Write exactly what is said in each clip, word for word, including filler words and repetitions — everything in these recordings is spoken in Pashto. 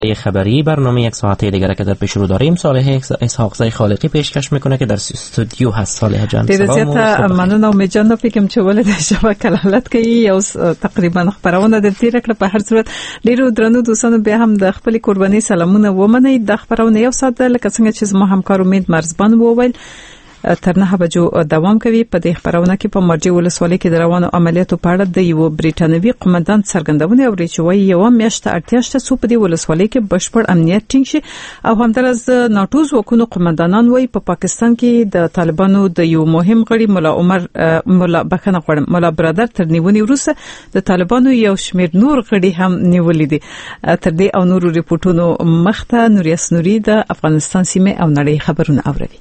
خبری برنامه یک ساعته دیگر که در پیش رو داریم صالح اسحاقزی خالقی پیشکش میکنه که در استودیو هست. صالح جان ډیر زیاته مننه. امید جان د فکر چې ولې د شبکه کلالت کوي یو تقریبا خبرونه د تیر کړه. په هر صورت ډیرو درنو دوستانو بیا هم د خپل قرباني سلامونه ومنئ. د خبرونه یو ساعت لکه څنګه چې زما همکار امید مرزبان وویل تر نه بجو دوام کوي. په دې خبرونه کې په مرجع ولسوالۍ کې د روانو عملیاتو په اړه د یو بریټانوي قومندان څرګندونه او ریچوي یو میاشت اړتیا شته چې په دې ولسوالۍ کې بشپړ امنیت ټینګ شي. او همدارس د ناتو ځواکونو قومندانان وایي په پاکستان کې د طالبانو د یو مهم غړي مولا عمر مولا بخنه غړم مولا برادر تر نیونې وروسته د طالبانو یو شمیر نور غړي هم نیولې دي. تر دې او نورو ریپورتونو مخته نوریاس نوري د افغانستان سیمه او نړۍ خبرونه اوري.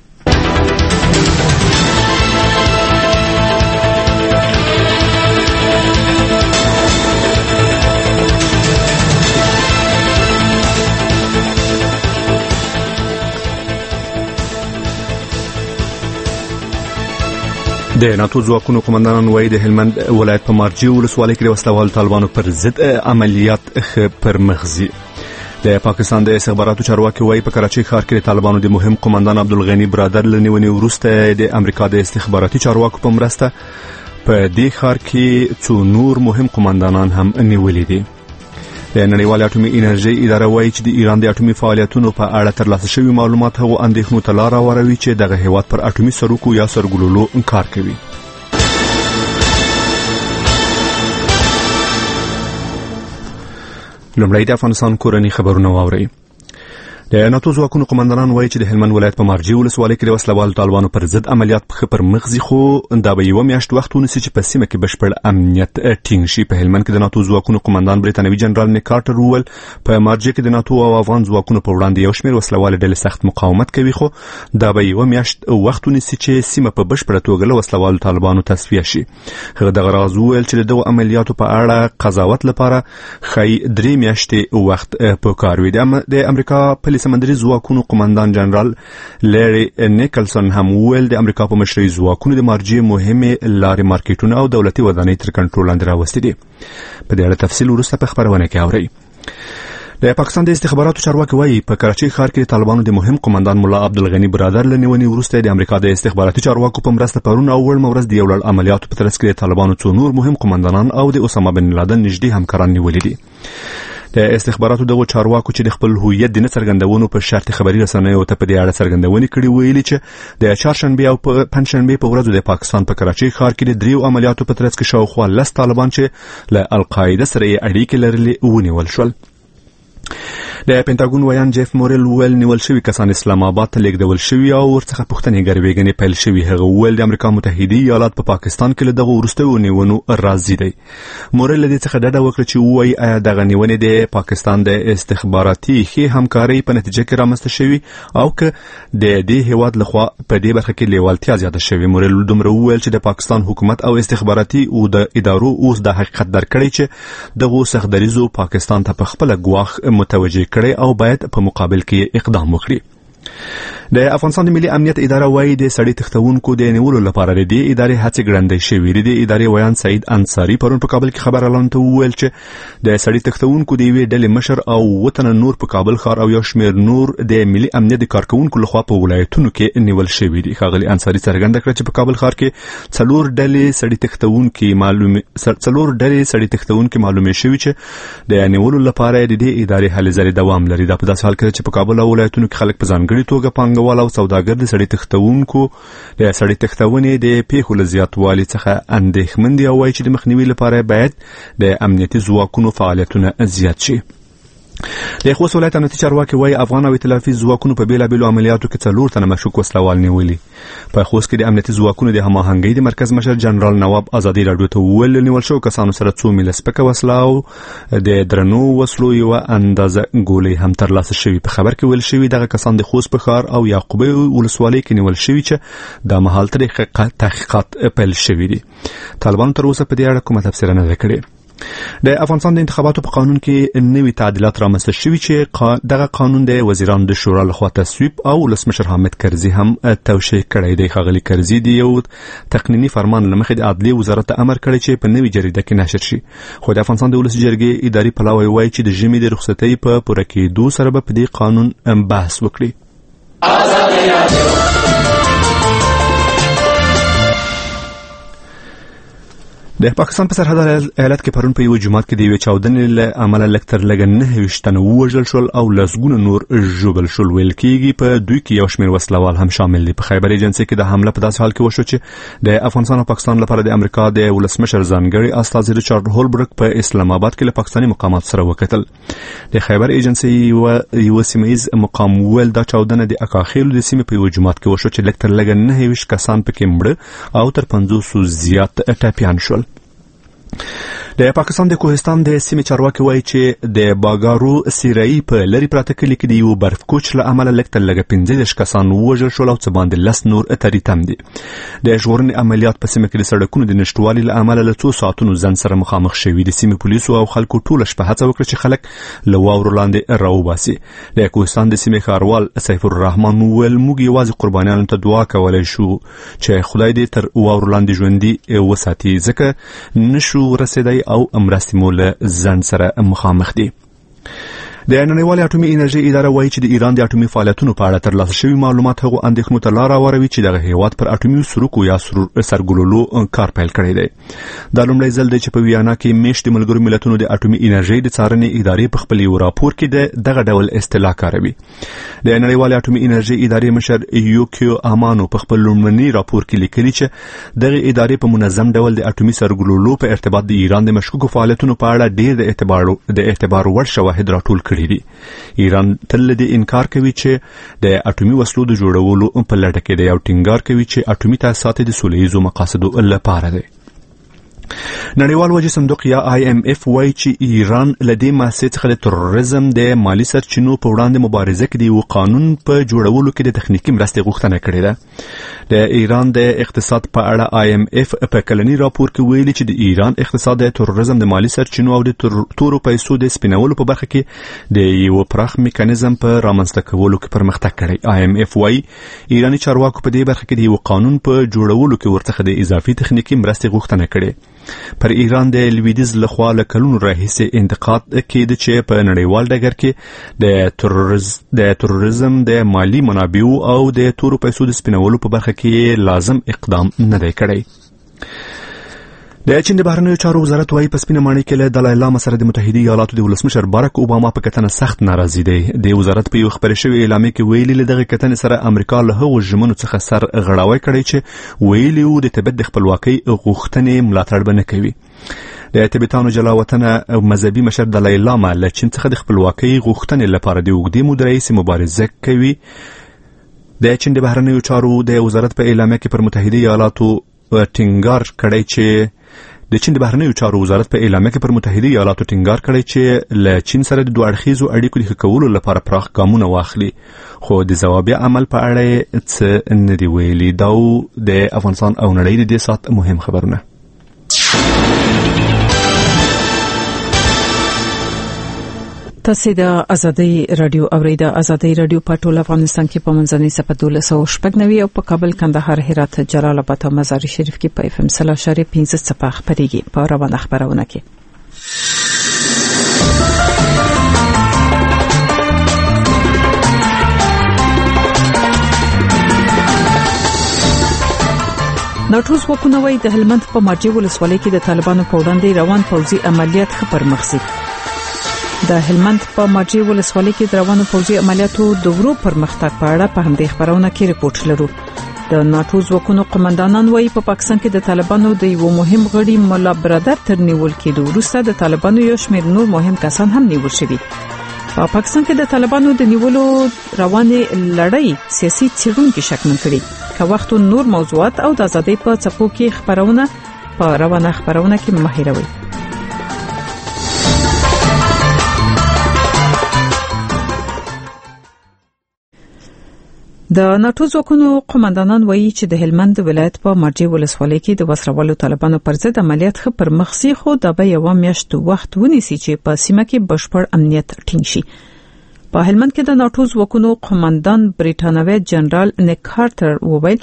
د ناتو ځواکونو قومندانان وایي د هلمند ولایت په مارجې ولسوالۍ کې د وسلوال طالبانو پر ضد عملیات پر مخزي. د پاکستان د استخباراتو چارواکي وایي په کراچۍ ښار کې د طالبانو د مهم قومندان عبدالغني برادر له نیونې وروسته د امریکا د استخباراتي چارواکو په مرسته په دې ښار کې څو نور مهم قومندانان هم نیولي دي. د نړیوال اټومي انرژي اداره وایي چې د ایران د اټومي فعالیتونو په اړه ترلاسه شوي معلومات هغو اندېښنو ته لار هواروي چې دغه هیواد پر اټومي سروکو یا سرګلولو کار کوي. لومړی د افغانستان کورني خبرونه واورئ. د ناتو ځواکونو قومندانان وایي چې د هلمند ولایت په مارجې ولسوالۍ کې د وسلوال طالبانو پر ضد عملیات په پر مخزي خو دا به یو میاشت وخت ونیسي چې په سیمه کې بشپړ امنیت ټینګ شي. په هلمند کې د ناتو ځواکونو قومندان بریتانوي جنرال نیک کارټر وویل په مارجې کې د ناتو او افغان ځواکونو په وړاندې یو شمېر وسلوال ډلې سخت مقاومت کوي خو دا به یو میاشت وخت ونیسي چې سیمه په بشپړه توګه له وسلوال طالبانو تصفیه شي. هغه دغه راز وویل چې دغه عملیاتو په اړه قضاوت لپاره خی درې میاشتې وخت په کار وي. د امریکا په سمندري ځواکونو قومندان جنرال لری نیکلسن هم ویل د امریکا په مشرۍ ځواکونو د مارجې مهمه لارې مارکیټونه او دولتي ودانۍ تر کنټرول لاندې راوستي دي. په دې اړه تفصیل وروسته په خبرونه کې اورئ. د پاکستان د استخباراتو چارواکي وایي په کراچۍ ښار کې د طالبانو د مهم قومندان مولا عبدالغني برادر له نیونې وروسته د امریکا د استخباراتي چارواکو په مرسته پرون او وړمه ورځ د یو لړ عملیاتو په ترڅ کې د طالبانو څو نور مهم قومندانان او د اسامه بن لادن نږدې همکاران نیولي دي. د استخباراتو دغه چارواکو چې د خپل هویت د نه څرګندونو په شرط خبري رسنیو ته په دې اړه څرګندونې کړې ویلي چې د چهارشنبه او پنځشنبه په ورځو د پاکستان په کراچۍ ښار کې د دریو عملیاتو په ترڅ کې شاوخوا لس طالبان چې له القاعده سره اړیکې لرلې ونیول شول. د پینټاګون ویان جیف مورل ویل نیول شوی کسان اسلام آباد ته لیږدول شوي او ورڅخه پوښتنې ګروېږنې پیل شوي. هغه ویل د امریکا متحده ایالات په پاکستان کې له دغه وروستیو نیونو راضي دی. مورل له دې څخه ډډه وکړه چې وایي آیا دغه نیونې د پاکستان د استخباراتي ښې همکارۍ په نتیجه کې رامنځته شوي او که د دې هیواد لخوا په دې برخه کې لیوالتیا زیاته شوې. مورل دومره وویل چې د پاکستان حکومت او استخباراتي او د ادارو اوس د حقیقت درکړی چې دغه سختدریزو پاکستان ته په خپل ګواښ متوجه کړي او باید په مقابل کې اقدام وکړي. د افغانستان د ملي امنیت اداره وایي د سړي تختونکو د نیولو لپاره د دې ادارې هڅې ګړندۍ شوې دي. د ادارې ویان سعید انصاري پرون په کابل کې خبر اعلان ته وویل چې د سړي تختونکو د یوې ډلې مشر او وطن نور په کابل ښار او یو شمېر نور د ملي امنیت د کارکونکو لخوا په ولایتونو کې نیول شوي دي. ښاغلي انصاري څرګنده کړه چې په کابل ښار کې څلور ډلې سړي تختونکو معلومه څلور ډلې سړي تختونکو معلومه شوي چې د نیولو لپاره د دې ادارې هلې ځلې دوام لري. دا په داسې حال کې چې په کابل او ولایتونو کې خلک په ځانګړي توګه پانګوال او سوداګر د سړي تختونکو د سړي تختونې د پیښو له زیاتوالي څخه اندېښمن دي او وایي چې د مخنیوي لپاره باید د امنیتي ځواکونو فعالیتونه زیات شي. د خوست ولایت امنیتي چارواکي وایي افغان او ائتلافي ځواکونو په بیلابیلو عملیاتو کې څلور تنه مشکوک وسلوال نیولي. په خوست کې د امنیتي ځواکونو د هماهنګۍ د مرکز مشر جنرال نواب ازادي راډیو ته وویل نیول شو کسانو سره څو میله سپکه وسله او د درنو وسلو یو اندازه ګولۍ هم ترلاسه شوي. په خبر کې ویل شوي دغه کسان د خوست په ښار او یعقوبی ولسوالۍ کې نیول شوي چې د مهال تحقیقات پیل شوي دي. طالبانو تر اوسه په دې اړه کومه تفسیر نه کړې. د افغانستان د انتخاباتو په قانون کې نوي تعدیلات رامنځته شوي چې دغه قانون د وزیرانو د شورا لخوا تصویب او ولسمشر حامد کرزي هم توشیح کړی دی. ښاغلي کرزي د یو تقنیني فرمان له مخې د عدلیې وزارت ته امر کړی چې په نوي جریده کې نشر شي. خو د افغانستان د ولسي جرګې اداري پلاوی وایي چې د ژمي د رخصتۍ په پوره کېدو سره به په دې قانون بحث وکړي. د پاکستان په سرحد ایالت کې پرون په یو جماعت کې د یو چاودنې له امله لکتر لګ نه وشتنه وژل شول او لسګونه نور ژوبل شول. ویل کېږي په دوی کې یو شمېر وسلوال هم شامل دي. په خیبر ایجنسي کې د حمله په داسې حال کې وشو چې د افغانستان او پاکستان لپاره د امریکا د ولسمشر ځانګړي استازي ریچارډ هولبرګ په اسلام آباد کې له پاکستاني مقامات سره وکتل. د خیبر ایجنسي یو سیمایز مقام ویل دا چاودنه د اکاخیل د سیمې په یو جماعت کې وشو چې لکتر لګ نه وش کسان پکې مړه او تر پنځوس زیات ټپیان شول. د پاکستان د کوهستان د سیمې چارواکي وایي چې د باګارو سیرای په لری پراته کلی کې د یو برف کوچ له امله لکتر لګ پنځه کسان وژل شول او څه باندې لس نور اتری تم دي. د ژغورنې عملیات په سیمه کې د سړکونو د نشټوالي له امله له څو ساعتونو ځان سره مخامخ شوي. د سیمې پولیسو او خلکو ټوله شپه هڅه وکړه چې خلک له واورو لاندې راوباسي. د کوهستان د سیمې ښاروال سیف الرحمن ویل موږ یوازې قربانیانو ته دعا کولای شو چې خدای دې تر واورو لاندې ژوندي وساتي ځکه نشو رسیدای او مرستې مو له ځان سره مخامخ دي. د نړیوالې اټومي انرژي اداره وایي چې د ایران د اټومي فعالیتونو په اړه ترلاسه شوي معلومات هغو اندېښنو ته لار هواروي چې دغه هیواد پر اټومي سروکو یا سرګلولو کار پیل کړی دی. دا لومړی ځل دی چې په ویانا کې میاشتې ملګرو ملتونو د اټومي انرژي د څارنې ادارې په خپل یو راپور کې د دغه ډول اصطلاح کاروي. د نړیوالې اټومي انرژي ادارې مشر یوکیو امانو په خپل لومړني راپور کې لیکلي چې دغه ادارې په منظم ډول د اټومي سرګلولو په ارتباط د ایران د مشکوکو فعالیتونو په اړه ډېر د اعتبار د اعتبار وړ شواهد راټول کړي دي. ایران تل دې انکار کوي چې د اټومي وسلو د جوړولو په لټه کې دی او ټینګار کوي چې اټومي تاسیسات د سولهییزو مقاصدو لپاره دي. نړیوال وجه صندوق یا آی ایم ایف وایي چې ایران لدې مؤسسې څخه د تروریزم د مالی سرچینو په وړاندې مبارزه کې د یو قانون په جوړولو کې د تخنیکی مرستې غوښتنه کړې ده. د ایران د اقتصاد په اړه آی ایم ایف په کلنی راپور کې ویلي چې د ایران اقتصاد د تروریزم د مالی سرچینو او د تورو پیسو د سپینولو په برخه کې د یو پراخ میکانیزم په رامنځته کولو کې پرمختګ کړی. آی ایم ایف وایي ایرانی چارواکو په دې برخه کې د یو قانون په جوړولو کې ورته د اضافي تخنیکی مرستې غوښتنه کړې. پر ایران د لویدیز لخوا له کلونو راهیسې انتقاد کېده چې په نړیوال ډګر کې د تروریزم د تروریزم د مالی منابعو او د تورو پیسو د سپینولو په برخه کې لازم اقدام نه دی کړی. د چین د بهرنیو چارو وزارت وايي په سپینه ماڼۍ کې له دلای لاما سره د متحده ایالاتو د ولسمشر باراک اوباما په کتنه سخت ناراضي دی. د وزارت په یو خبري شوی اعلامیه کې ویلي له دغه کتنې سره امریکا له هغو ژمنو څخه سر غړاوی کړی چې ویلي وو د تبت د خپلواکۍ غوښتنې ملاتړ به نه کوي. د تبتانو جلاوطنه مذهبي مشر دلای لاما له چین څخه د خپلواکۍ غوښتنې لپاره د اوږدې مودې راهیسې مبارزه کوي. د چین د بهرنیو چارو د وزارت په اعلامیه کې پر متحده ایالاتو ټینګار کړی چې د چین د بهرنیو چارو وزارت په اعلامیه کې پر متحده ایالاتو ټینګار کړی چې له چین سره د دوه اړخیزو اړیکو د ښه کولو لپاره پراخ ګامونه واخلي. خو د ځوابي عمل په اړه څه نه دی ویلي. دا د افغانستان او نړۍ د دې سات مهم خبرونه. تاسو د ازادي رادیو اوریدا ازادي رادیو په ټول افغانستان کې په منځنۍ صفه دولس او شپږنوي او په کابل کندهار هرات جلال آباد او مزار شریف کې په اف ام سلا شری پنځه صفه خبريږي په روانه خبرونه کې. ناټو ځواکونه وايي د هلمند په مارجې ولسوالۍ کې د طالبانو په وړاندې روان پوځي عملیات ښه پرمخ ځي. د هلمند په مارجې ولسوالۍ کې د روانو پوځي عملیاتو د ورو پرمختګ په اړه په همدې خبرونه کې ریپورت لرو. د ناټو ځواکونو قومندانان وايي په پاکستان کې د طالبانو د یو مهم غړي مولا برادر تر نیول کېدو وروسته د طالبانو یو شمېر نور مهم کسان هم نیول شوي. په پاکستان کې د طالبانو د نیولو روانې لړۍ سیاسي څېړونکي شکمن کړي. که وخت نور موضوعات او د ازادۍ په څپو کې خبرونه په روانه خبرونه کې مهیروي. د ناتو ځواکونو قومندانان وایي چې د هلمند ولایت په مرجې ولسوالۍ کې د وسلوالو طالبانو پر ضد عملیات ښه پر مخ ځي، خو دا به یوه میاشت وخت ونیسي چې په سیمه کې بشپړ امنیت ټینګ شي. په هلمند کې د ناتو ځواکونو قومندان بریټانوي جنرال نیک کارټر وویل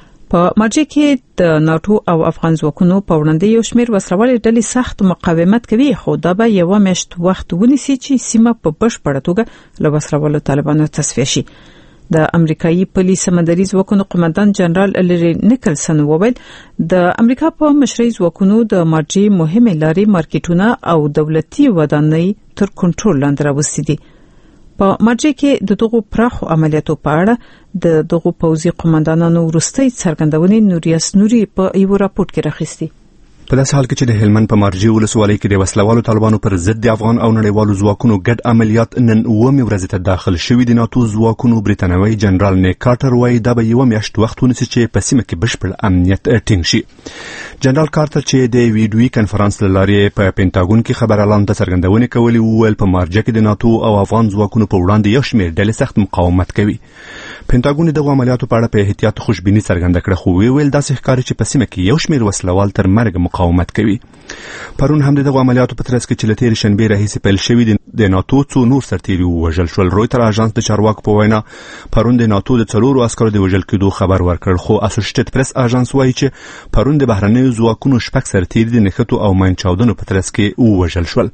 په مرجې کې د ناتو او افغان ځواکونو په وړاندې یو شمېر وسلوالې ډلې سخت مقاومت کوي، خو دا به یوه میاشت وخت ونیسي چې سیمه په بشپړه توګه له وسلوالو طالبانو تصفیه شي. د امریکایي پولي سمندري ځواکونو قومندان جنرال لری نیکلسن وویل د امریکا په مشرۍ ځواکونو د مرجې مهمه لارې مارکیټونه او دولتي ودانۍ تر کنټرول لاندې راوستي دي. په مرجې کې د دغو پراخو عملیاتو په اړه د دغو پوځي قومندانانو وروستۍ څرګندونې نوریاس نوري په یو راپورټ کې راخستي. په داسې حال کې چې د هلمند په مرجې ولسوالۍ کې د وسلوالو طالبانو پر ضد د افغان او نړیوالو ځواکونو ګډ عملیات نن اوومې ورځې ته داخل شوي د ناتو ځواکونو بریټانوي جنرال نیک کارټر وایي دا به یوه میاشت وخت ونیسي چې په سیمه کې بشپړ امنیت ټینګ شي. جنرال کارټر چې د ویډیوي کنفرانس له لارې په پینټاګون کې خبر اعلان ته څرګندونې کولې وویل په مرجې کې د ناتو او افغان ځواکونو په وړاندې یو شمېر ډلې سخت مقاومت کوي. پینټاګون دغه عملیاتو په اړه په احتیاط خوشبیني څرګنده کړه، خو ویل داسې ښکاري چې په سیمه کې یو شمېر وسلوال تر مرګ مقاومت کوي. پرون هم دغه عملیاتو په ترڅ کې چې له تېرې شنبې راهیسې پیل شوي د ناتو څو نور سرتیري ووژل شول. رویټر اژانس د چارواکو په وینا پرون د ناتو د څلورو عسکرو د وژل کېدو خبر ورکړ، خو اسوسییټډ پریس اژانس وایي چې پرون د بهرنیو ځواکونو شپږ سرتیري د نښتو او ماین چاودنو په ترڅ کې ووژل شول.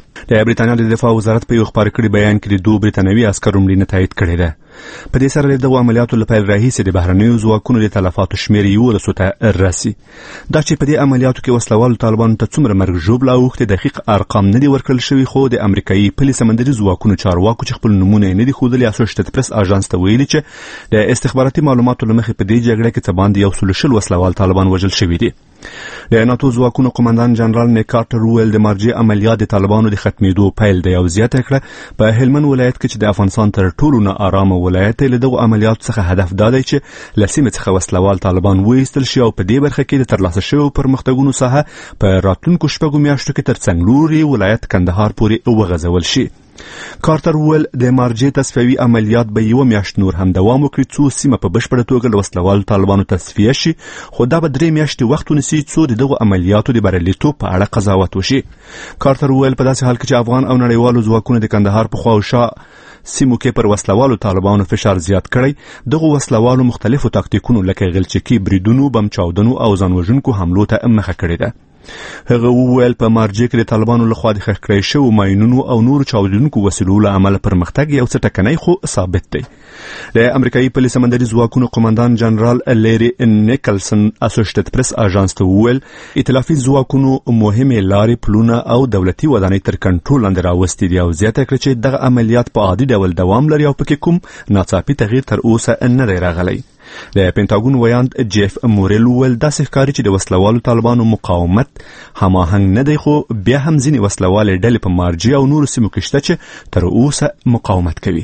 د برېټانیا د دفاع وزارت په یو خبري کړي بیان کې د دوه برېټانوي عسکرو مړینه تایید کړې ده. په دې سره د عملیاتو لپاره راهیسې د بهرنیو ځواکونو د تلفاتو شمېر یولسو ته رسي. دا چې په دې عملیاتو کې وسلوالو طالبانو ته څومره مرګ ژوبله اوښتې دقیق ارقام نه دي ورکړل شوي، خو د امریکایي پولي سمندري ځواکونو چارواکو چې خپل نومونه یې نه دي ښودلي اسوسییټډ پریس اژانس ته ویلي چې د استخباراتي معلوماتو له مخې په دې جګړه کې څه باندې یو سل شل وسلوال طالبان وژل شوي دي. د ناتو ځواکونو قومندان جنرال نیک کارټر وویل د مرجې عملیات د طالبانو د ختمېدو پیل دی او زیاته کړه په هلمند ولایت کې چې د افغانستان تر ټولو نه ارامه ولایت له دغو عملیاتو څخه هدف دا دی چې له سیمې څخه وسلوال طالبان وایستل شي او په دې برخه کې د ترلاسه شویو پرمختګونو ساحه په راتلونکو شپږو میاشتو کې تر څنګلوري ولایت کندهار پورې وغځول شي. کارټر وویل د مرجې تصفیوي عملیات به یوه میاشت نور هم دوام وکړي څو سیمه په بشپړه توګه له وسلوالو طالبانو تصفیه شي، خو دا به درې میاشتې وخت ونیسي څو د دغو عملیاتو د بریالیتوب په اړه قضاوت وشي. کارټر وویل په داسې حال کې چې افغان او نړیوالو ځواکونو د کندهار په خوا او شا سیمو کې پر وسلوالو طالبانو فشار زیات کړی، دغو وسلوالو مختلفو تاکتیکونو لکه غلچکي بریدونو، بم چاودنو او ځانوژونکو حملو ته مخه کړې ده. هغه وویل په مرجې کې د طالبانو لخوا د ښخ کړی شویو ماینونو او نورو چاودونکو وسیلو له امله پرمختګ یو څه ټکنی خو ثابت دی. د امریکایي پولي سمندري ځواکونو قومندان جنرال لری نیکلسن اسوسییټډ پریس اژانس ته وویل ائتلافي ځواکونو مهمې لارې، پلونه او دولتي ودانۍ تر کنټرول لاندې راوستي دي او زیاته کړه چې دغه عملیات په عادي ډول دوام لري او پکې کوم ناڅاپي تغییر تر اوسه نه دی راغلی. د پینټاګون ویاند جیف مورل وویل داسې ښکاري چې د وسلوالو طالبانو مقاومت هماهنګ نه دی، خو بیا هم ځینې وسلوالې ډلې په مرجې او نورو سیمو کې شته چې تر اوسه مقاومت کوي.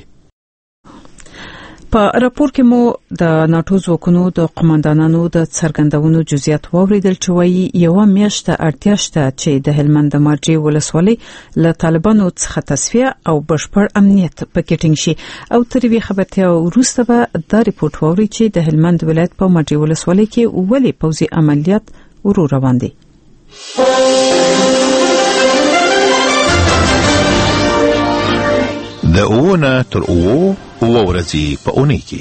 په راپور کې مو د ناتو ځواکونو د قومندانانو د څرګندونو جزئیات واوریدل چې وایي یوه میاشت اړتیا شته چې د هلمند د مرجې ولسوالۍ له طالبانو څخه تصفیه او بشپړ امنیت پکې ټینګ شي. او تر یوې خبرتیا وروسته به دا ریپورت واوري چې د هلمند ولایت په مرجې ولسوالۍ کې ولې پوځي عملیات ورو روان دي. د اوونه تر اوو اوه ورځې په اونۍ کې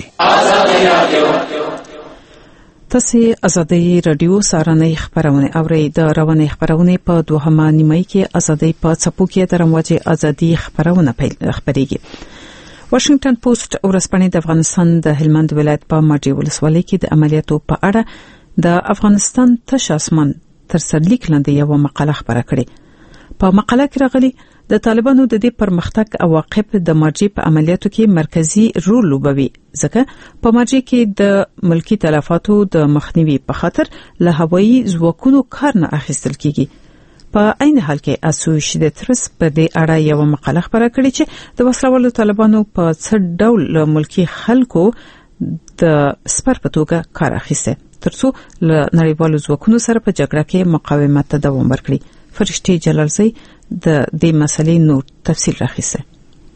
تاسو ازادي رادیو سارنۍ خبرونه اورئ. د رواني خبرونه په دوهمه نیمه کې ازادي په څپو کې د رموجه ازادي خبرونه خبريږي. واشنگټن پوسټ ورځپاڼه د افغانستان د هلمند ولایت په مرجې ولسوالۍ کې د عملیاتو په اړه د افغانستان تش اسمان تر سرلیک لاندې یو مقاله خبره کړې. په مقاله کې راغلي د طالبانو د دې پرمختګ عواقب د مرجې په عملیاتو کې مرکزی رول لوبوي، ځکه په مرجې کې د ملکی تلفاتو د مخنیوي په خاطر له هوایي ځواکونو کار نه اخیستل کیږي. په عین حال کې اسوسییټډ پریس په دې اړه یو مقاله خبره کړې چې د وسلوالو طالبانو په څه ډول ملکی خلکو د سپر په توګه کار اخیسته ترڅو له نړیوالو ځواکونو سره په جګړه کې مقاومت ته دوام ورکړي. فرشتي جلالزی د دې مسلې نور تفصیل راخیسته.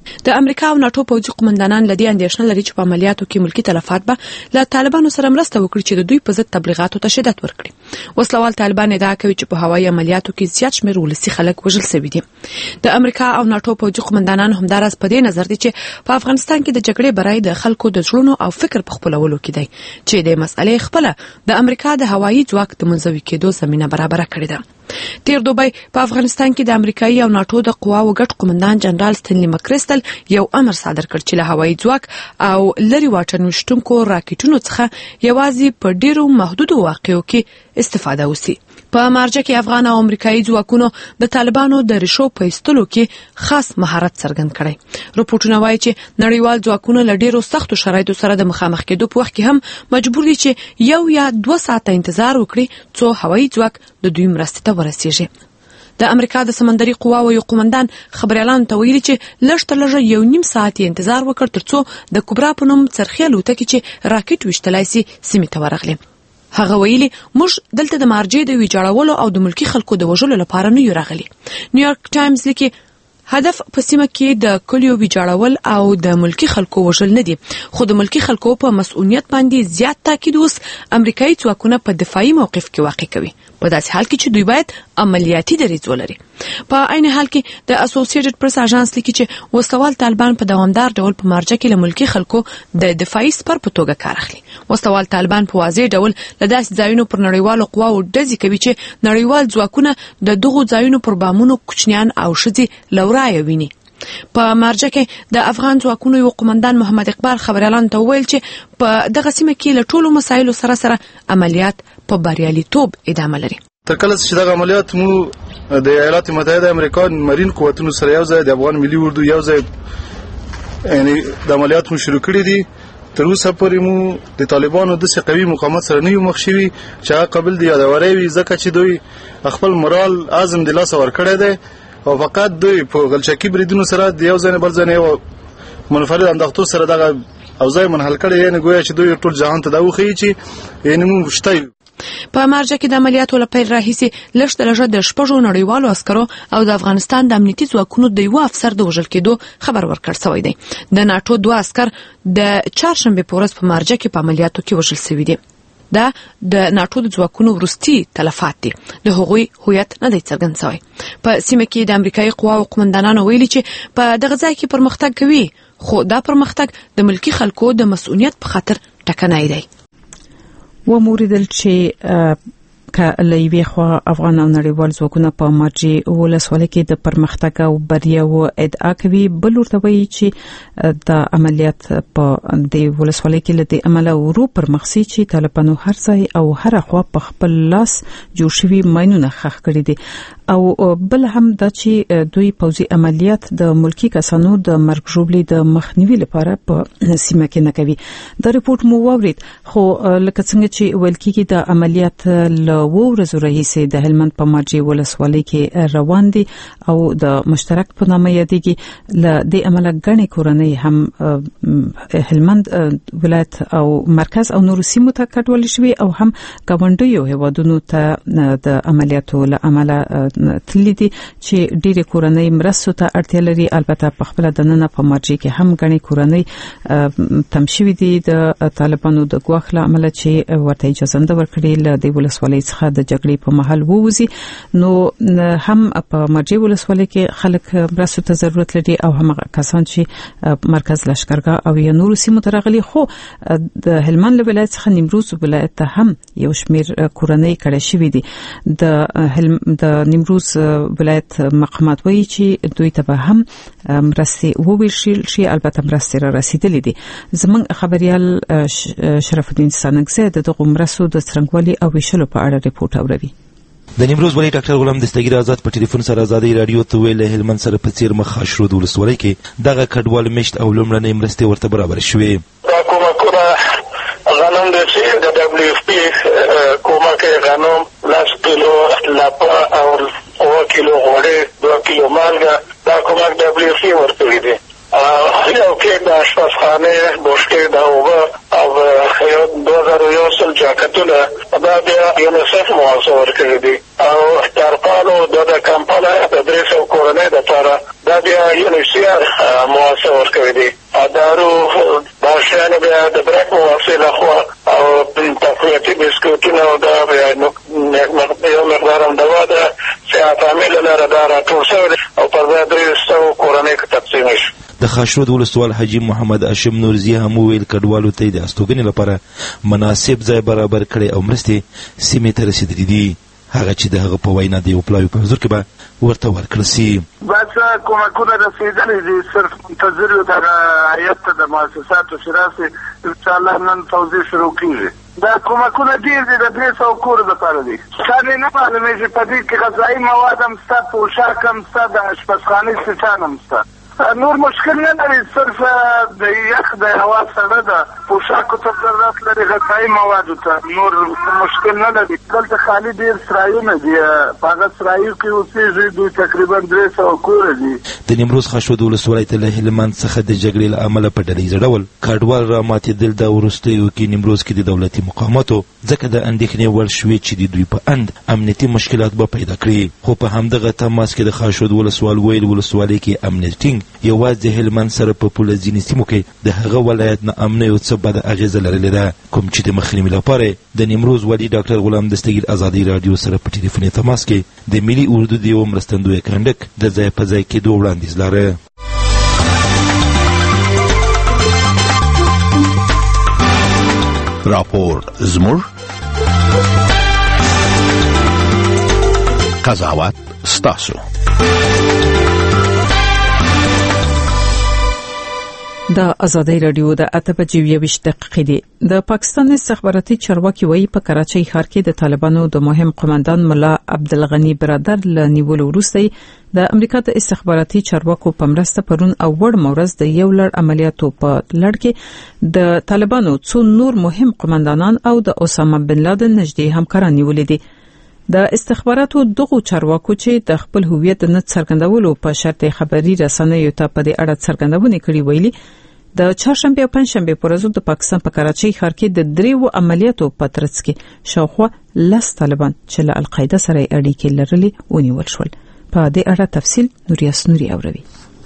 د امریکا او ناتو پوځي قومندانان لدی اندیشنه لري چې په عملیاتو کې ملکی تلفات به له طالبانو سره مرسته وکړي چې د دوی په ضد تبلیغاتو ته شدت ورکړي. وسلوال طالبان ادعا کوي چې په هوایي عملیاتو کې زیات شمېر ولسي خلک وژل شوي دي. د امریکا او ناتو پوځي قومندانان همدارس په دې نظر دي چې په افغانستان کې د جګړې برای د خلکو د ژوند او فکر په خپلولو کې دی چې د مسئلې خپل د امریکا د هوایي ځواک د منځوي کېدو زمينه برابر کړې ده. تیر دوبی په افغانستان کې د امریکایي او ناتو د قواو ګډ قومندان جنرال ستنلی مکریستل یو امر صادر کړ چې له هوایي ځواک او لری واټن وشتونکو راکټونو څخه یوازې په ډیرو محدودو واقعو کې استفاده وسی. په مارجه کې افغان او امریکایي ځواکونو د طالبانو د ریشو په ایستلو کې خاص مهارت څرګند کړی. رپورټونه وایي چې نړیوال ځواکونه له ډیرو سختو شرایطو سره د مخامخ کېدو په وخت کې هم مجبور دي چې یو یا دوه ساعته انتظار وکړي څو هوایي ځواک د دوی مرستې ته ورسیږي. د امریکا د سمندري قواو یو قومندان خبريالانو ته ویلي چې لږ تر لږه یو نیم ساعت انتظار وکړ ترڅو د کبرا په نوم څرخي الوتکې چې راکټ وشتلای سي سیمې ته ورغلي. هغه ویلي موږ دلته د مارجې د ویجاړولو او د ملکی خلکو د وژلو لپاره نه یو راغلي. نیویارک ټایمز لیکي هدف په سیمه کې د کلیو ویجاړول او د ملکی خلکو وژل نه دي خو د ملکی خلکو په مسؤلیت باندې زیات تاکید اوس امریکایي ځواکونه په دفاعي موقف کې واقع کوي په داسې حال کې چې دوی باید عملیاتي دریځ ولري. په عین حال کې د اسوسییټډ پریس اژانس لیکي چې وسوال طالبان په دوامدار ډول په مارجه کې له ملکی خلکو د دفاعي سپر په توګه کار اخلي. وسوال طالبان په واضح ډول له داسې ځایونو پر نړیوالو قواو ډزې کوي چې نړیوال ځواکونه د دغو ځایونو پر بامونو کوچنیان او ښځې لورای ویني. په مارجه کې د افغان ځواکونو یو قومندان محمد اقبال خبريالانو ته ویل چې په دغه سیمه کې له ټولو مسایلو سره سره عملیات په بریالیتوب ادامه لري. تر کله چې دغه عملیات مو د ایالات متحده امریکا مرین قوتونو سره یو ځای د افغان ملي اردو یو ځای یعنی د عملیات مو شروع کړی دي تر اوسه پورې مو د طالبانو د څه قوي مقاومت سره نه یو مخ شوي چې هغه قبل دی یادوري وي ځکه چې دوی خپل مورال اعظم د لاس ور کړی دی او فقط دوی په غلچکی بریدونو سره د یو ځای بل ځای یو منفرد انداختو سره دغه او ځای منحل کړي یعنی ګویا چې دوی ټول جهان ته دا وخی چې یعنی موږ شته. په مارجه کې د عملیاتو لپاره راهیسي لږ تر لږه د شپږو نړیوالو عسکرو او د افغانستان د امنیتي ځواکونو د یو افسر د وژل کېدو خبر ورکړ شوی دی. د ناتو دوه عسكر د چهارشنبه په ورځ په مارجه کې په عملیاتو کې وژل شوي دي. دا د ناتو د ځواکونو ورستي تلفات دي. د هغوی هویت نه دی څرګند شوی. په سیمه کې د امریکایي قواو قومندانانو ویلي چې په دغه ځای کې پرمختګ کوي خو دا پرمختګ د ملکی خلکو د مسؤلیت په خاطر ټکنای دی. و موریدل چې که لوی خو افغان او نړیوال ځواکونه په مارجې ولسوالۍ کې د پرمختګ او بریاو ادعا کوي بل ورته وایي چې د عملیات په د ولسوالۍ کې لدی عمله ورو پر مخسي چې طالبانو هر ځای او هر خوا په خپل لاس جوړ شوی ماینونه خخ کړی دي او بل هم د چې دوی پوځي عملیات د ملکی کسانو د مرګ ژوبلې د مخنیوي لپاره په سیمه کې نه کوي. د ریپورت مو واورید خو لکه څنګه چې ویل کېږي د عملیات له و ورځو راهیسې د هلمند په مارجې ولسوالۍ کې روان دي او د مشترک په نامه یادېږي له دې عمله ګڼې کورنۍ هم هلمند ولایت او مرکز او نورو سیمو ته کډوالې شوي او هم ګاونډیو هیوادونو ته د عملیاتو له عمله تللی دي چې ډېرې کورنۍ مرستو ته اړتیا لري. البته په خپل دننه په مارجې کې هم ګڼې کورنۍ تم شوي دي د طالبانو د ګواښ له امله چې ورته اجازه نه ورکړي له دې ولسوالۍ څخه د جګړې په محل ووزي. نو هم په مارجې ولسوالۍ کې خلک مرستو ته ضرورت لري او هم کسان چې مرکز لشکرګاه او یا نورو سیمو ته راغلي خو د هلمند ولایت څخه نیمروز ولایت ته هم یو شمیر کورنۍ کړي شوي دي. د د نیمروز ولایت مقامات وایي چې دوی ته به هم مرستې وویشل شي. البته مرستې را رسیدلې دي. زموږ خبريال شرف الدین سانګزه د دغه مرستو د څرنګوالي او ویشلو په اړه ریپورت اوروي. د نیمروز ولایت ډاکټر غلام دستګیر آزاد په ټلیفون سره آزادۍ رادیو ته ویل هلمند سره په څیر مخ شرود ولسوالۍ کې دغه کډوال مشت او لومړنۍ مرستې ورته برابر شوې. غنم د سی د دبليو اف پی کومک غنم لاس کیلو لاپا او او کیلو غوړې دو کیلو مالګه دا کومک دبليو اف پی ورته دي. یو کې د اشپزخانه بوشکې دا او او یو دوه زره یو سل جاکتونه دا بیا یونیسف موثر کړی دي او ترپالو د کمپاله د درې سو کورنۍ د لپاره دا بیا یونیسف موثر ورکړي دي. دارو دا شیان بیا د برک مواسل خو او تقویتي بسکوټونه او دا بیا یو مقدار هم دوا ده چې عامل لره دا راټول شوی او پر دا درې سوه کورنۍ کې تقسیم شي. د خاشرود ولسوال حاجي محمد هاشم نورزي هم ویل کډوالو ته د استوګنې لپاره مناسب ځای برابر کړي او مرستې سیمې ته رسیدلې دي. هغه چې د هغه په وینا د یو پلاوي په حضور کې به ورته ورکړل سي. بس کومکونه رسېدلي دي، صرف منتظر یو دغه هیات ته د مؤسساتو چې راسي انشاءالله نن توزیع شروع کېږي. دا کومکونه ډېر دي، د درې سوه کورو دپاره دي. ستا مې نه معلومېږي په دې کې غذایي مواد هم شته، پوشاک هم شته، د اشپزخانې سیټان هم شته. نور مشکل نه لري، صرف د یخ د هوا سړه ده، پوشاکو ته ضرورت لري، غذایي موادو ته نور مشکل نه لري. دلته خالي ډېر سرایونه دي، په هغه سرایو کې اوسېږي دوی تقریبا درې سوه کوره دي. د نیمروز خاشرود ولسوالۍ ته له هلمند څخه د جګړې له امله په ډلهییز ډول کډوال راماتېدل د وروستیو کې نیمروز کې د دولتي مقاماتو ځکه د اندېښنې وړ شوې چې د دوی په اند امنیتي مشکلات به پیدا کړي. خو په همدغه تماس کې د خاشرود ولسوال ویل ولسوالۍ کې امنیت ټینګ یوازې د هلمند سره په پوله ځینې سیمو کې د هغه ولایت نه امنه یو څه بده اغېزه لرلې ده، کوم چې د مخنیوي لپاره د نیمروز والي ډاکټر غلام دستګیر ازادي راډیو سره په ټلیفوني تماس کې د ملي اردو د یو مرستندوی کنډک د ځای په ځای کېدو وړاندیز لاره. راپور زموږ قضاوت ستاسو. د ازادي رادیو د اته بجې یوویشت دقیقې دي. د پاکستان استخباراتي چارواکي وایي په کراچۍ ښار کې د طالبانو د مهم قومندان ملا عبدالغنی برادر له نیولو وروسته د امریکا د استخباراتي چارواکو په مرسته پرون او وړ مورز د یو لړ عملیاتو په لړ کې د طالبانو څو نور مهم قومندانان او د اسامه بن لادن نږدې همکاران نیولې دي. د استخباراتو دغو چارواکو چې د خپل هویت نه څرګندولو په شرط خبري رسنیو ته په دې اړه څرګندونه کړې ویلي د چهارشنبه او پنځشنبه پر ورځو د پاکستان په کراچۍ ښار کې د دریو عملیاتو په ترڅ کې شاوخوا لس طالبان چې له القاعده سره اړیکې لرلې ونیول شول. په دې اړه تفصیل نوریاس نوري اوروي.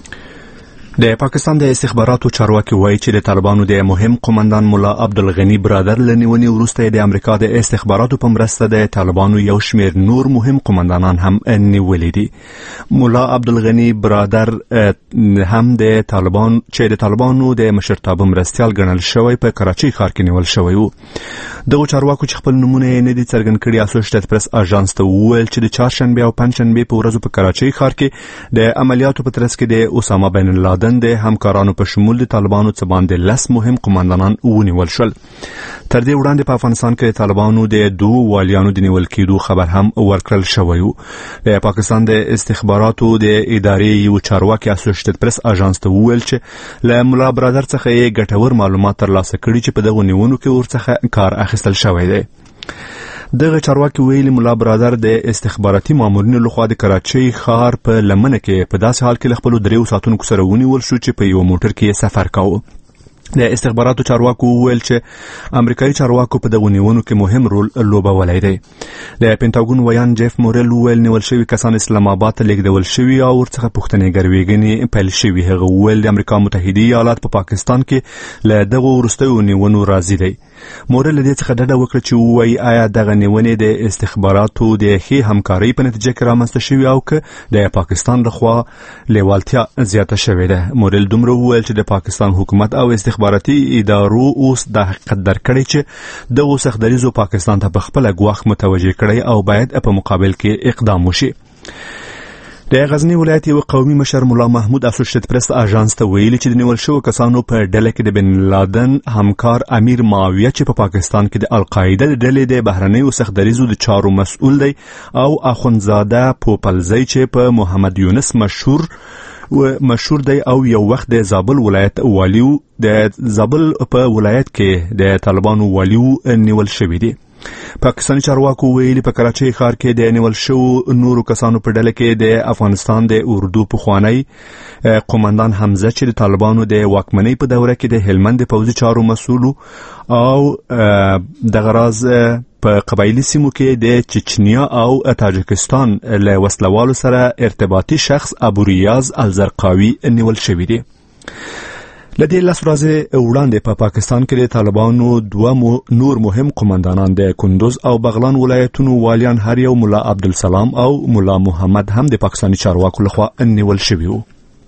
د پاکستان د استخباراتو چارواکي وایي چې د طالبانو د مهم قومندان مولا عبدالغنی برادر له نیونې وروسته د امریکا د استخباراتو په مرسته د طالبانو یو شمېر نور مهم قومندانان هم نیولي دي. مولا عبدالغنی برادر هم د طالبان چې د طالبانو د مشرتابه مرستیال ګڼل شوی په کراچۍ ښار کې نیول شوی و. دغه چارواکو چې خپل نومونه یې نه دي څرګند کړي اسوسییټډ پریس اژانس ته وویل چې د چهارشنبه او پنځشنبه په ورځو په کراچۍ ښار کې د عملیاتو په ترڅ کې د اسامه بن لادن د همکارانو په شمول د طالبانو څخه باندې لس مهم قومندانان ونیول شول. تر دې وړاندې په افغانستان کې د طالبانو د دوه والیانو د نیول کېدو خبر هم ورکړل شوی و. د پاکستان د استخباراتو د ادارې یو چارواکي اسوسییټډ پریس اژانس ته وویل چې له مولا برادر څخه یې ګټور معلومات ترلاسه کړي چې په دغه نیونو کې ورڅخه کار اخیستل شوی دی. دغه چارواکي ویلي مولا برادر د استخباراتي مامورینو لخوا د کراچۍ ښار په لمنه کې په داسې حال کې له خپلو دریو ساتونکو سره ونیول شو چې په یو موټر کې سفر کاوه. د استخباراتو چارواکو وویل چې امریکایي چارواکو په دغه نیونو کې مهم رول لوبولی دی. د پینټاګون ویان جیف مورل وویل نیول شوي کسان اسلام آباد ته لیږدول شوي او ورڅخه پوښتنې ګروېږنې پیل شوي. هغه وویل د امریکا متحده ایالات په پا پاکستان کې له دغو وروستیو نیونو راضي دی. مورل له دې څخه ډډه وکړه چې ووایي آیا دغه نیونې د استخباراتو د ښې همکارۍ په نتیجه کې رامنځته شوي او که د پاکستان لخوا لیوالتیا زیاته شوې ده. مورل دومره وویل چې د پاکستان حکومت او استخباراتي ادارو اوس د حقیقت درکړی چې دغو سختدریزو پاکستان ته په خپله ګواښ متوجه کړی او باید په مقابل کې اقدام وشي. د غزنی ولایت یو قومي مشر مولا محمود اسوسییټډ پریس اژانس ته ویلي چې د نیول شوو کسانو په ډله کې د بن لادن همکار امیر معاویه چې په پا پاکستان کې د القاعده د ډلې د بهرنیو سختدریزو د چارو مسؤل دی او اخوندزاده پوپلزی چې په محمد یونس مشهور و مشهور دی او یو وخت د زابل ولایت والیو د زابل په ولایت کې د طالبانو والیو نیول شوی دی. پاکستاني چارواکو ویلي په کراچۍ ښار کې د نیول شوو نورو کسانو په ډله کې د افغانستان د اردو پخوانی قومندان حمزه چې د طالبانو د واکمنۍ په دوره کې د هلمند پوځي چارو مسؤل او دغه راز په قبایلي سیمو کې د چچنیا او تاجکستان له وسلوالو سره ارتباطي شخص ابو ریاض الزرقاوي نیول شوی دی. لدې لس ورځې وړاندې په پاکستان کې د طالبانو دوه مو نور مهم قومندانان د کندوز او بغلان ولایتونو والیان هر یو ملا عبدالسلام او ملا محمد هم د پاکستاني چارواکو لخوا نیول شوي وو.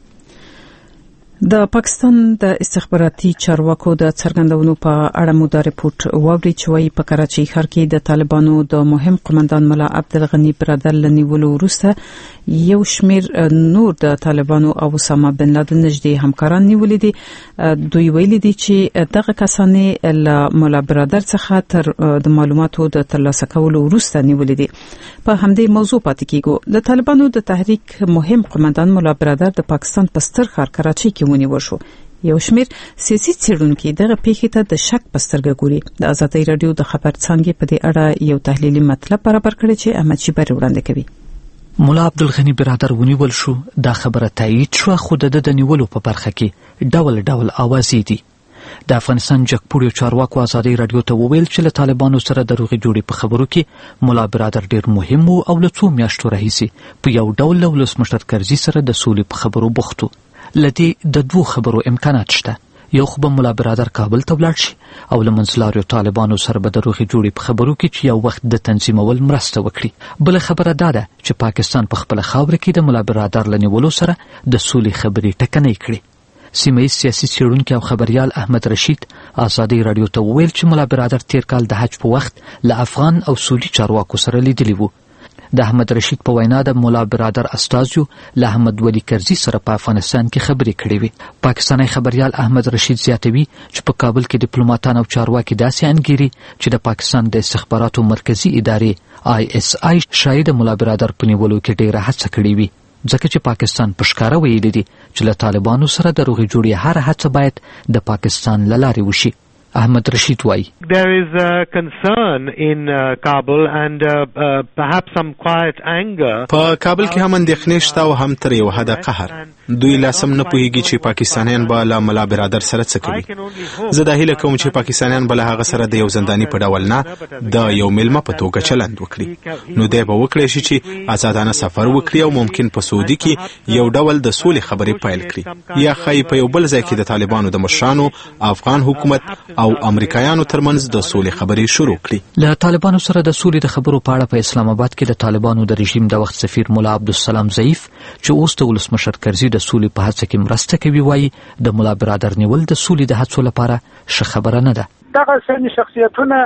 د پاکستان د استخباراتي چارواکو د څرګندونو په اړه مو د ریپورت واوري چې وايي په کراچۍ ښار کې د طالبانو د مهم قومندان ملا عبدالغني برادر لنیولو وروسته یو شمیر نور د طالبانو او اسامه بن لادن نږدې همکاران نیولې دي. دوی ویلي دي چې دغه کسان له ملا برادر څخه تر د معلوماتو د ترلاسه کولو وروسته نیولې دي. په همدې موضوع پاتې کیږو. د طالبانو د تحریک مهم قومندان ملا برادر د پاکستان په ستر ښار کراچۍ کې ونیول شو. یو شمیر سیاسي څېړونکي دغه پیښې ته د شک په سترګه ګوري. د ازادۍ رادیو د خبر څانګې په دې اړه یو تحلیلي مطلب برابر کړی چې احمد شیبر وړاندې کوي. مولا عبدالغني برادر ونیول شو. دا خبره تایید شو، خو د د نیولو په برخه کې ډول ډول اوازې دي. د افغانستان جګپوړو چارواکو ازادۍ رادیو ته وویل چې له طالبانو سره د روغې جوړې په خبرو کې مولا برادر ډیر مهم وو او له څو میاشتو راهیسې په یو ډول له ولسمشر کرزي سره د سولې په خبرو بوخت وو. لدې د دوه خبرو امکانات شته. یو خو به مولا برادر کابل ته ولاړ شي او له منځلارو طالبانو سره به د روغې جوړې په خبرو کې چې یو وخت د تنظیمول مرسته وکړي. بله خبره دا ده چې پاکستان په خپله خاوره کې د مولا برادر له نیولو سره د سولې خبرې ټکنۍ کړي. سیمه ییز سیاسي څېړونکی او خبریال احمد رشید ازادۍ رادیو ته وویل چې مولا برادر تیر کال د حج په وخت له افغان او سولي چارواکو سره لیدلی وو. د احمد رشید په وینا د مولا برادر استازیو له احمد ولی کرزي سره په افغانستان کې خبرې کړې وي. پاکستاني خبریال احمد رشید زیاتوي چې په کابل کې ډیپلوماټان او چارواکي داسې انګیري چې د پاکستان د استخباراتو مرکزی ادارې آی اس آی شاید مولا برادر په نیولو کې ډیره هڅه کړې وي، ځکه چې پاکستان په ښکاره ویلي دي چې له طالبانو سره د روغې جوړې هر هڅه باید د پاکستان له لارې وشي. احمد رشید وای There is a concern in uh, Kabul and uh, uh, perhaps some quiet anger. په کابل کې هم اندېښنې شته او هم تر یو حده قهر. دوی لا سم نه پوهیږي چې پاکستانیان به له ملا برادر سره څه کوي. زه دا هیله کوم چې پاکستانیان به له هغه سره د یو زنداني په ډول نه د یو میلمه په توګه چلند وکړي. نو دی به وکړی شي چې آزادانه سفر وکړي او ممکن په سعودي کې یو ډول د سولې خبرې پیل کړي، یا ښایي په یو بل ځای کې د طالبانو د مشرانو، افغان حکومت او امریکایانو ترمنځ د سولې خبرې شروع کړي. له طالبانو سره د سولې د خبرو په اړه په اسلام آباد کې د طالبانو د رژیم د وخت سفیر مولا عبدالسلام ضعیف چې اوس د ولسمشر کرزي د سولې په هڅه کې مرسته کوي وایي د مولا برادر نیول د سولې د هڅو لپاره ښه خبره نه ده. دغه سني شخصیتونه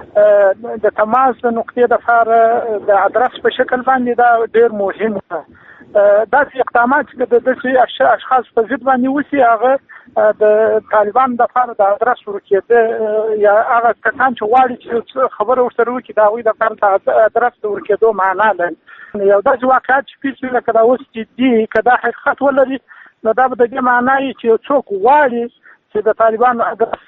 د تماس د نقطې لپاره د ادرس په شکل باندې دا ډیر مهم ده. داسې اقدامات چې د داسې اشخاص په ضد باندې وشي هغه د طالبان د لپاره د ادرس ورکېده، یا هغه کسان چې غواړي چې خبره ورسره وکړي د هغوی لپاره د ادرس د ورکېدو معنا لري. یو داسې واقعیت چې پیښ شوي لکه دا اوس چې دي که دا حقیقت ولري نو دا به د دې معنا وي چې څوک غواړي چې د طالبانو ادرس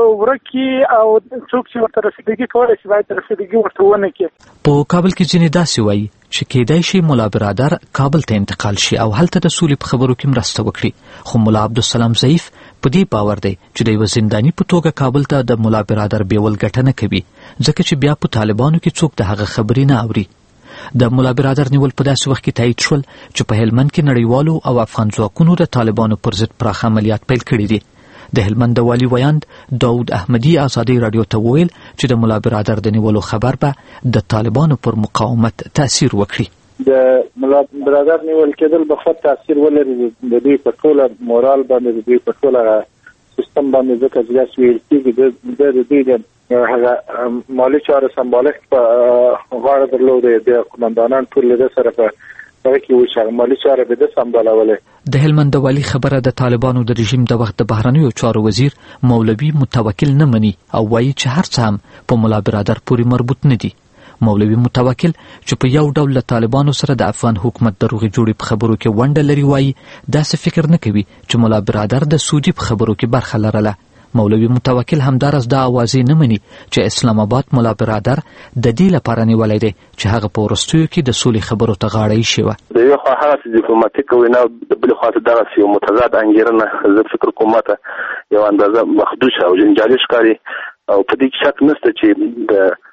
ورکړي او څوک چې ورته رسیدګي کولی شي باید رسیدګي ورته ونه کړي. په کابل کې ځینې داسې وایي چې کېدای شي مولا برادر کابل ته انتقال شي او هلته د سولې په خبرو کې مرسته وکړي. خو مولا عبدالسلام ضعیف په دې باور دی چې د یوه زنداني په توګه کابل ته د مولا برادر بیول ګټه نه کوي، ځکه چې بیا په طالبانو کې څوک د هغه خبرې نه اوري. د مولا برادر نیول په داسې وخت کې تایید شول چې په هلمند کې نړیوالو او افغان ځواکونو د طالبانو پر ضد پراخ عملیات پیل کړي دي. د هلمند د والي ویاند داود احمدي ازادۍ رادیو ته وویل چې د مولا برادر د نیولو خبر به د طالبانو پر مقاومت تاثیر وکړي. د مولا برادر نیول کېدل به ښه تاثیر ولري د دوی په ټوله مورال باندې، د دوی په ټوله سیستم باندې، ځکه چې داسې ویل کېږي د دوی د هغه مالي چارو سمبالښت په غاړه درلودې، د قومندانان ټول له ده سره په هغه کې وو چې مالي چارې به ده سمبالولې. د هلمند د والي خبره د طالبانو د رژیم د وخت د بهرنیو چارو وزیر مولوي متوکل نه مني او وایي چې هر څه هم په مولا برادر پورې مربوط نه دي. مولوي متوکل چې په یو ډول له طالبانو سره د افغان حکومت د روغې جوړې په خبرو کې ونډه لري وایي داسې فکر نه کوي چې مولا برادر د سعودي په خبرو کې برخه لرله. مولوي متوکل همدارس دا اوازې نه مني چې اسلام آباد مولا برادر د دې لپاره نیولی دی چې هغه په وروستیو کې د سولې خبرو ته غاړه ایښې وه. د یوې خوا هغسې ډیپلوماتیکه وینا، د بلې خوا ته دغسې یو متضاد انګېرنه زه فکر کوم ماته یو اندازه مخدوشه او جنجالي ښکاري، او په دې کې شک نشته چې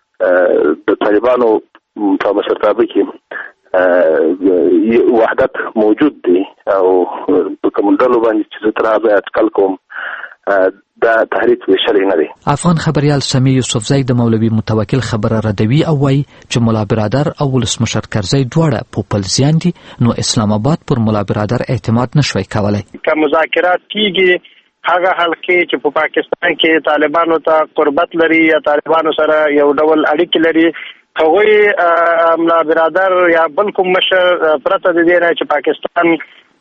د د طالبانو په مشرتابه کې وحدت موجود دی او په کوم ډلو باندې چې زه تر هغه اټکل کوم دا تحریک ویشلی نه دی. افغان خبريال سمی یوسفزی د مولوی متوکل خبره ردوي او وایي چې مولا برادر او ولسمشر کرزی دواړه پوپلزیان دي، نو اسلام آباد پر مولا برادر اعتماد نشوي کولای. که مذاکرات کیږي هغه حل کې چې په پاکستان کې طالبانو ته قربت لري یا طالبانو سره یو ډول اړیکې لري، هغوی مولا برادر یا بل کوم مشر پرته د دې نه چې پاکستان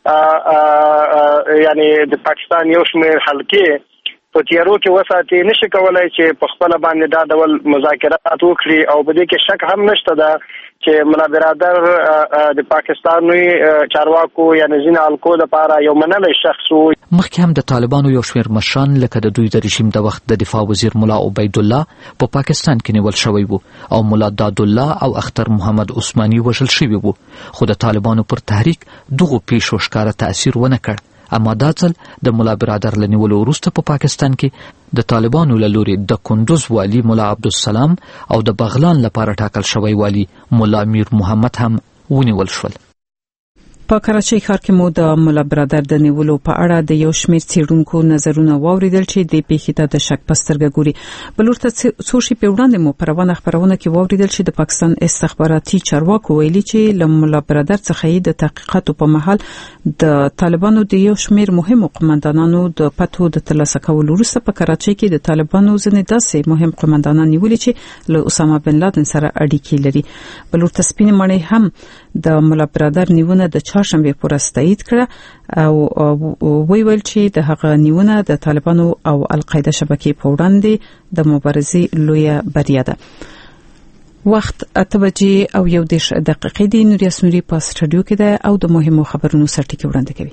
یعنی د پاکستان یو شمېر حلقې په تیارو کې وساتي، نشي کولای چې په خپل باندې دا ډول مذاکرات وکړي او په دې کې شک هم نشته ده چې مولا برادر د پاکستاني چارواکو یا نزین الکو لپاره یو منلی شخص وو. مخکې هم د طالبانو یو شمېر مشران لکه د دوی د رژیم د وخت د دفاع وزیر مولا عبیدالله په پا پاکستان کې نیول شوی وو او مولا دادالله او اختر محمد عثماني وژل شوي وو، خو د طالبانو پر تحریک دغو پیښو ښکاره تاثیر ونه کړ. اما دا ځل د مولا برادر له نیولو وروسته په پا پاکستان کې د طالبانو له لوري د کندوز والي مولا عبدالسلام او د بغلان لپاره ټاکل شوی والي مولا میر محمد هم ونیول شول. په کراچۍ ښار کې مو د مولا برادر د نیولو په اړه د یو شمېر څېړونکو نظرونه واوریدل چې د پیښې ته د شک په سترګه ګوري. بل ورته څو شېبې وړاندې مو په روانه خپرونه کې واوریدل چې د پاکستان استخباراتي چارواکو ویلي چې له مولا برادر څخه یې د تحقیقاتو په مهال د طالبانو د یو شمېر مهمو قومندانانو د پتو د ترلاسه کولو وروسته په کراچۍ کې د طالبانو ځینې داسې مهم قومندانان نیولي چې له اسامه بن لادن سره اړیکې لري. بل ورته سپینې مڼې هم د مولا برادر نیونه د چهارشنبه پورې تایید کړه او وی ویل چې د هغه نیونه د طالبانو او القاعده شبکې په وړاندې د مبارزې لویه بریا ده. وخت اته بجې او یو دېرش دقیقې دی. نوریاس نوري په سټډیو کې ده او د مهمو خبرونو سرټکی وړاندې کوي.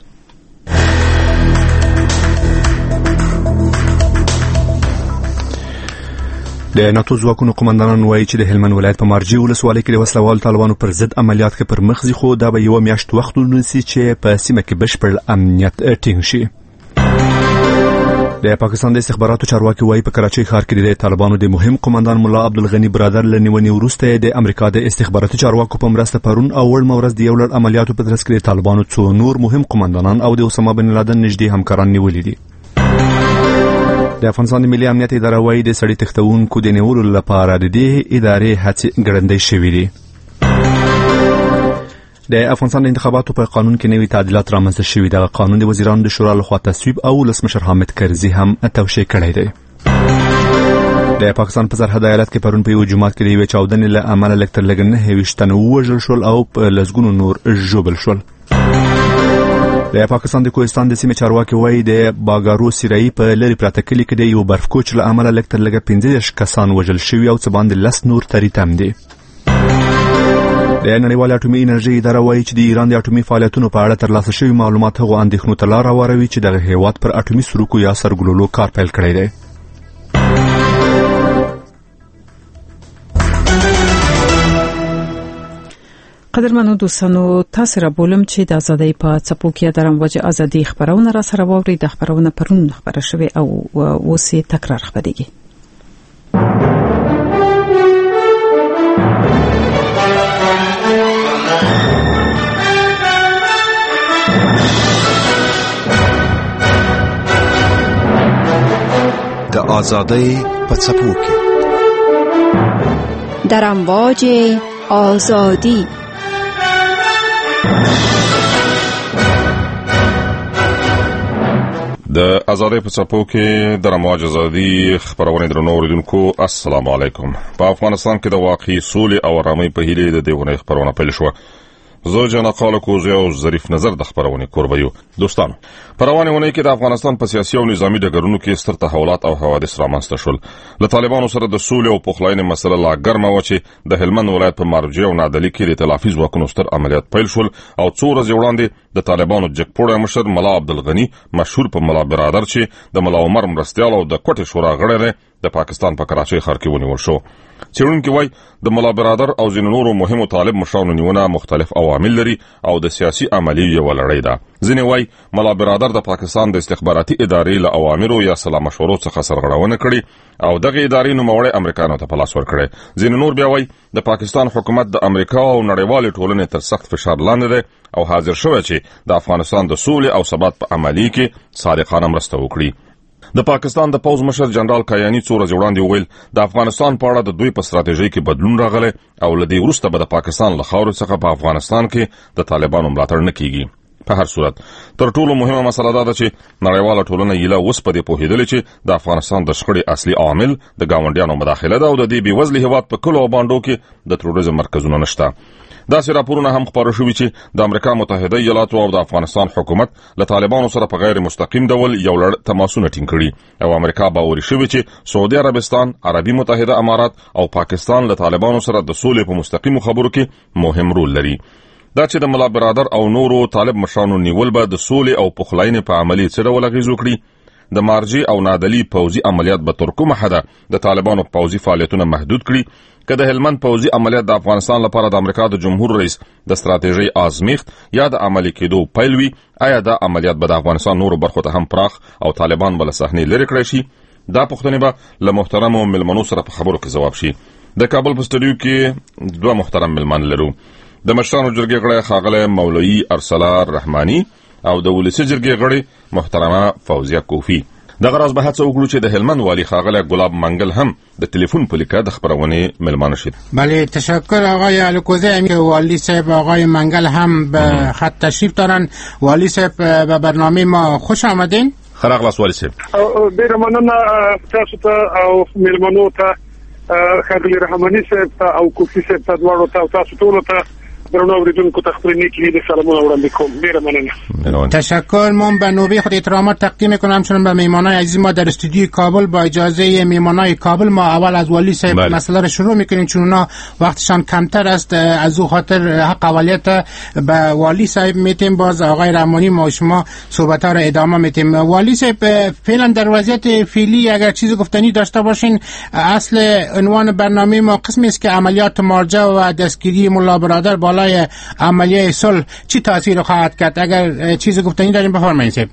د ناتو ځواکونو قومندانان وایي چې د هلمند ولایت په مارجې ولسوالۍ کې د وسلوال طالبانو پر ضد عملیات ښه پر مخ ځي، خو دا به یوه میاشت وخت ونیسي چې په سیمه کې بشپړ امنیت ټینګ شي. د پاکستان د استخباراتو چارواکي وایي په کراچۍ ښار کې د طالبانو د مهم قومندان مولا عبدالغني برادر له نیونې وروسته د امریکا د استخباراتي چارواکو په مرسته پرون او وړمه ورځ د یو لړ عملیاتو په ترڅ کې د طالبانو څو نور مهم قومندانان او د اسامه بن لادن نږدې همکاران نیولي دي. د افغانستان د ملي امنیت اداره وایي د سړي تښتونکو د نیولو لپاره د دې ادارې هڅې ګړندۍ شوې دي. د افغانستان د انتخاباتو په قانون کې نوي تعدیلات رامنځته شوي. دغه قانون د وزیرانو د شورا لخوا تصویب او ولسمشر حامد کرزي هم توشیح کړی دی. د پاکستان په سرحد ایالت کې پرون په یو جومات کې د یوې چاودنې له امله لږ تر لږه نهه ویشت تنه ووژل شول او په لسګونو نور ژوبل شول. د پاکستان د کوهستان د سیمې چارواکي وایي د باګارو سیرایي په لرې پراته کلي کې د یو برفکوچ له امله لږ تر لږه پنځه دېرش کسان وژل شوي او څه باندې لس نور تری تم دي. د نړیوالې اټومي انرژۍ اداره وایي چې د ایران د اټومي فعالیتونو په اړه ترلاسه شوي معلومات هغو اندېښنو ته لار هواروي چې دغه هېواد پر اټومي سروکو یا سرګلولو کار پیل کړی دی. قدرمنو دوستانو، تاسو را بولم چې د ازادۍ په څپو کې د رموج ازادي خبرونه را سره واوري. د خبرونه پرون خبره شوه او اوس یې تکرار خبرېږي. د ازادۍ په څپو کې د رموج ازادي. د ازادۍ په څپو کې د رموج ازادي خبرونه درنو اوریدونکو، السلام علیکم. په افغانستان کې د واقعي سولې او آرامۍ په هیله د دې خبرونه پیل شو. زه جنا خالق او ظریف نظر د خبرونه کوربیو. دوستانو، په روانه ونې کې د افغانستان په سیاسي او نظامی ډګرونو کې ستر تحولات او حوادث رامنځته شول. له طالبانو سره د سولې او پخلاینې مسله لا ګرمه و چې د هلمند ولایت په مارجې او نادعلي کې د ائتلافي ځواکونو ستر عملیات پیل شول او څو ورځې وړاندې د طالبانو جګپوړی مشر مولا عبدالغني، مشهور په مولا برادر چې د مولا عمر مرستیال او د کوټې شورا غړی دی، د پاکستان په کراچۍ ښار کې ونیول شو. څېړونکي وایي د مولا برادر او ځینو نورو مهمو طالب مشرانو نیونه مختلف عوامل لري او د سیاسي عملیو یوه لړۍ ده. ځینې وایي مولا برادر د پاکستان د استخباراتي ادارې له اوامرو یا سلا مشورو څخه سرغړونه کړې او دغه ادارې نوموړی امریکایانو ته په لاس ورکړی. ځینې نور بیا وایي د پاکستان حکومت د امریکا او نړیوالې ټولنې تر سخت فشار لاندې دی او حاضر شوی چې د افغانستان د سولې او ثبات په عملیې کې صادقانه مرسته وکړي. د پاکستان د پوز مشر جنرال کایانی څو ورځې وړاندې وویل د افغانستان په اړه د دوی په ستراتیژۍ کې بدلون راغلی او له دې وروسته به د پاکستان له خاورې څخه په افغانستان کې د طالبانو ملاتړ نه کیږي. په هر صورت تر ټولو مهمه مسله دا ده چې نړیواله ټولنه یې اوس په دې پوهېدلې چې د افغانستان د شخړې اصلي عامل د ګاونډیانو مداخله ده او د دې بېوزلي هېواد په کلو او بانډو کې د تروریزم مرکزونه نشته. داسې راپورونه هم خپاره شوي چې د امریکا متحده ایالاتو او د افغانستان حکومت له طالبانو سره په غیر مستقیم ډول یو لړ تماسونه ټینګ کړي او امریکا باوري شوې چې سعودي عربستان، عربي متحده امارات او پاکستان له طالبانو سره د سولې په مستقیمو خبرو کې مهم رول لري. دا چې د ملا برادر او نورو طالب مشرانو نیول به د سولې او پخلاینې په عملي څه ډول اغېز وکړي. د مارجې او نادلي پوځي عملیات به تر کومه حده د طالبانو پوځي فعالیتونه محدود کړي که د هلمند پوځي عملیات د افغانستان لپاره د امریکا د جمهور رئیس د ستراتیژۍ آزمیخت یا د عملي کېدو پیل وي، آیا دا عملیات به د افغانستان نورو برخو ته هم پراخ او طالبان به له صحنې لرې کړی شي؟ دا پوښتنې به له محترمو مېلمنو سره په خبرو کې ځواب شي. د کابل په سټوډیو کې دوه محترم مېلمانه لرو. د مشرانو جرګې غړی ښاغلی مولوي ارسلان رحماني او د ولسي جرګې غړی محترمه فوزیه کوفي. دغه راز به هڅه وکړو چې د هلمند والي ښاغلی ګلاب منګل هم د تلیفون په لیکه د خپرونې مېلمانه شي. بله، تشکر آقای الکوزی. که والی صاحب آقای منگل هم به خط تشریف دارن. والی صاحب به برنامه ما خوش آمدین. ښه راغلاست والی صاحب. ډېره مننه تاسو ته او مېلمنو ته، ښاغلي رحماني صاحب ته او کوفي صاحب ته دواړو ته او تاسو ټولو ته درنو اوریدونکو ته خپل نیک لید سلامونه وړاندې کوم. ډېره مننه. تشکر. من به نوبه خود احترامات تقدیم میکنم چون به میهمانای عزیز ما در استودیوی کابل با اجازه میهمانای کابل ما اول از والی صاحب مسئله رو شروع میکنیم چون اونا وقتشان کمتر است، از او خاطر حق اولیت به والی صاحب میتیم. باز آقای رحمانی ما شما صحبت ها رو ادامه میتیم. والی صاحب فعلا در وضعیت فعلی اگر چیز گفتنی داشته باشین، اصل عنوان برنامه ما قسمی است که عملیات مارجه و دستگیری ملا برادر بالای عملیه صلح چی تاثیر خواهد کرد؟ اگر چیز گفتنی داریم بفرمایید صاحب.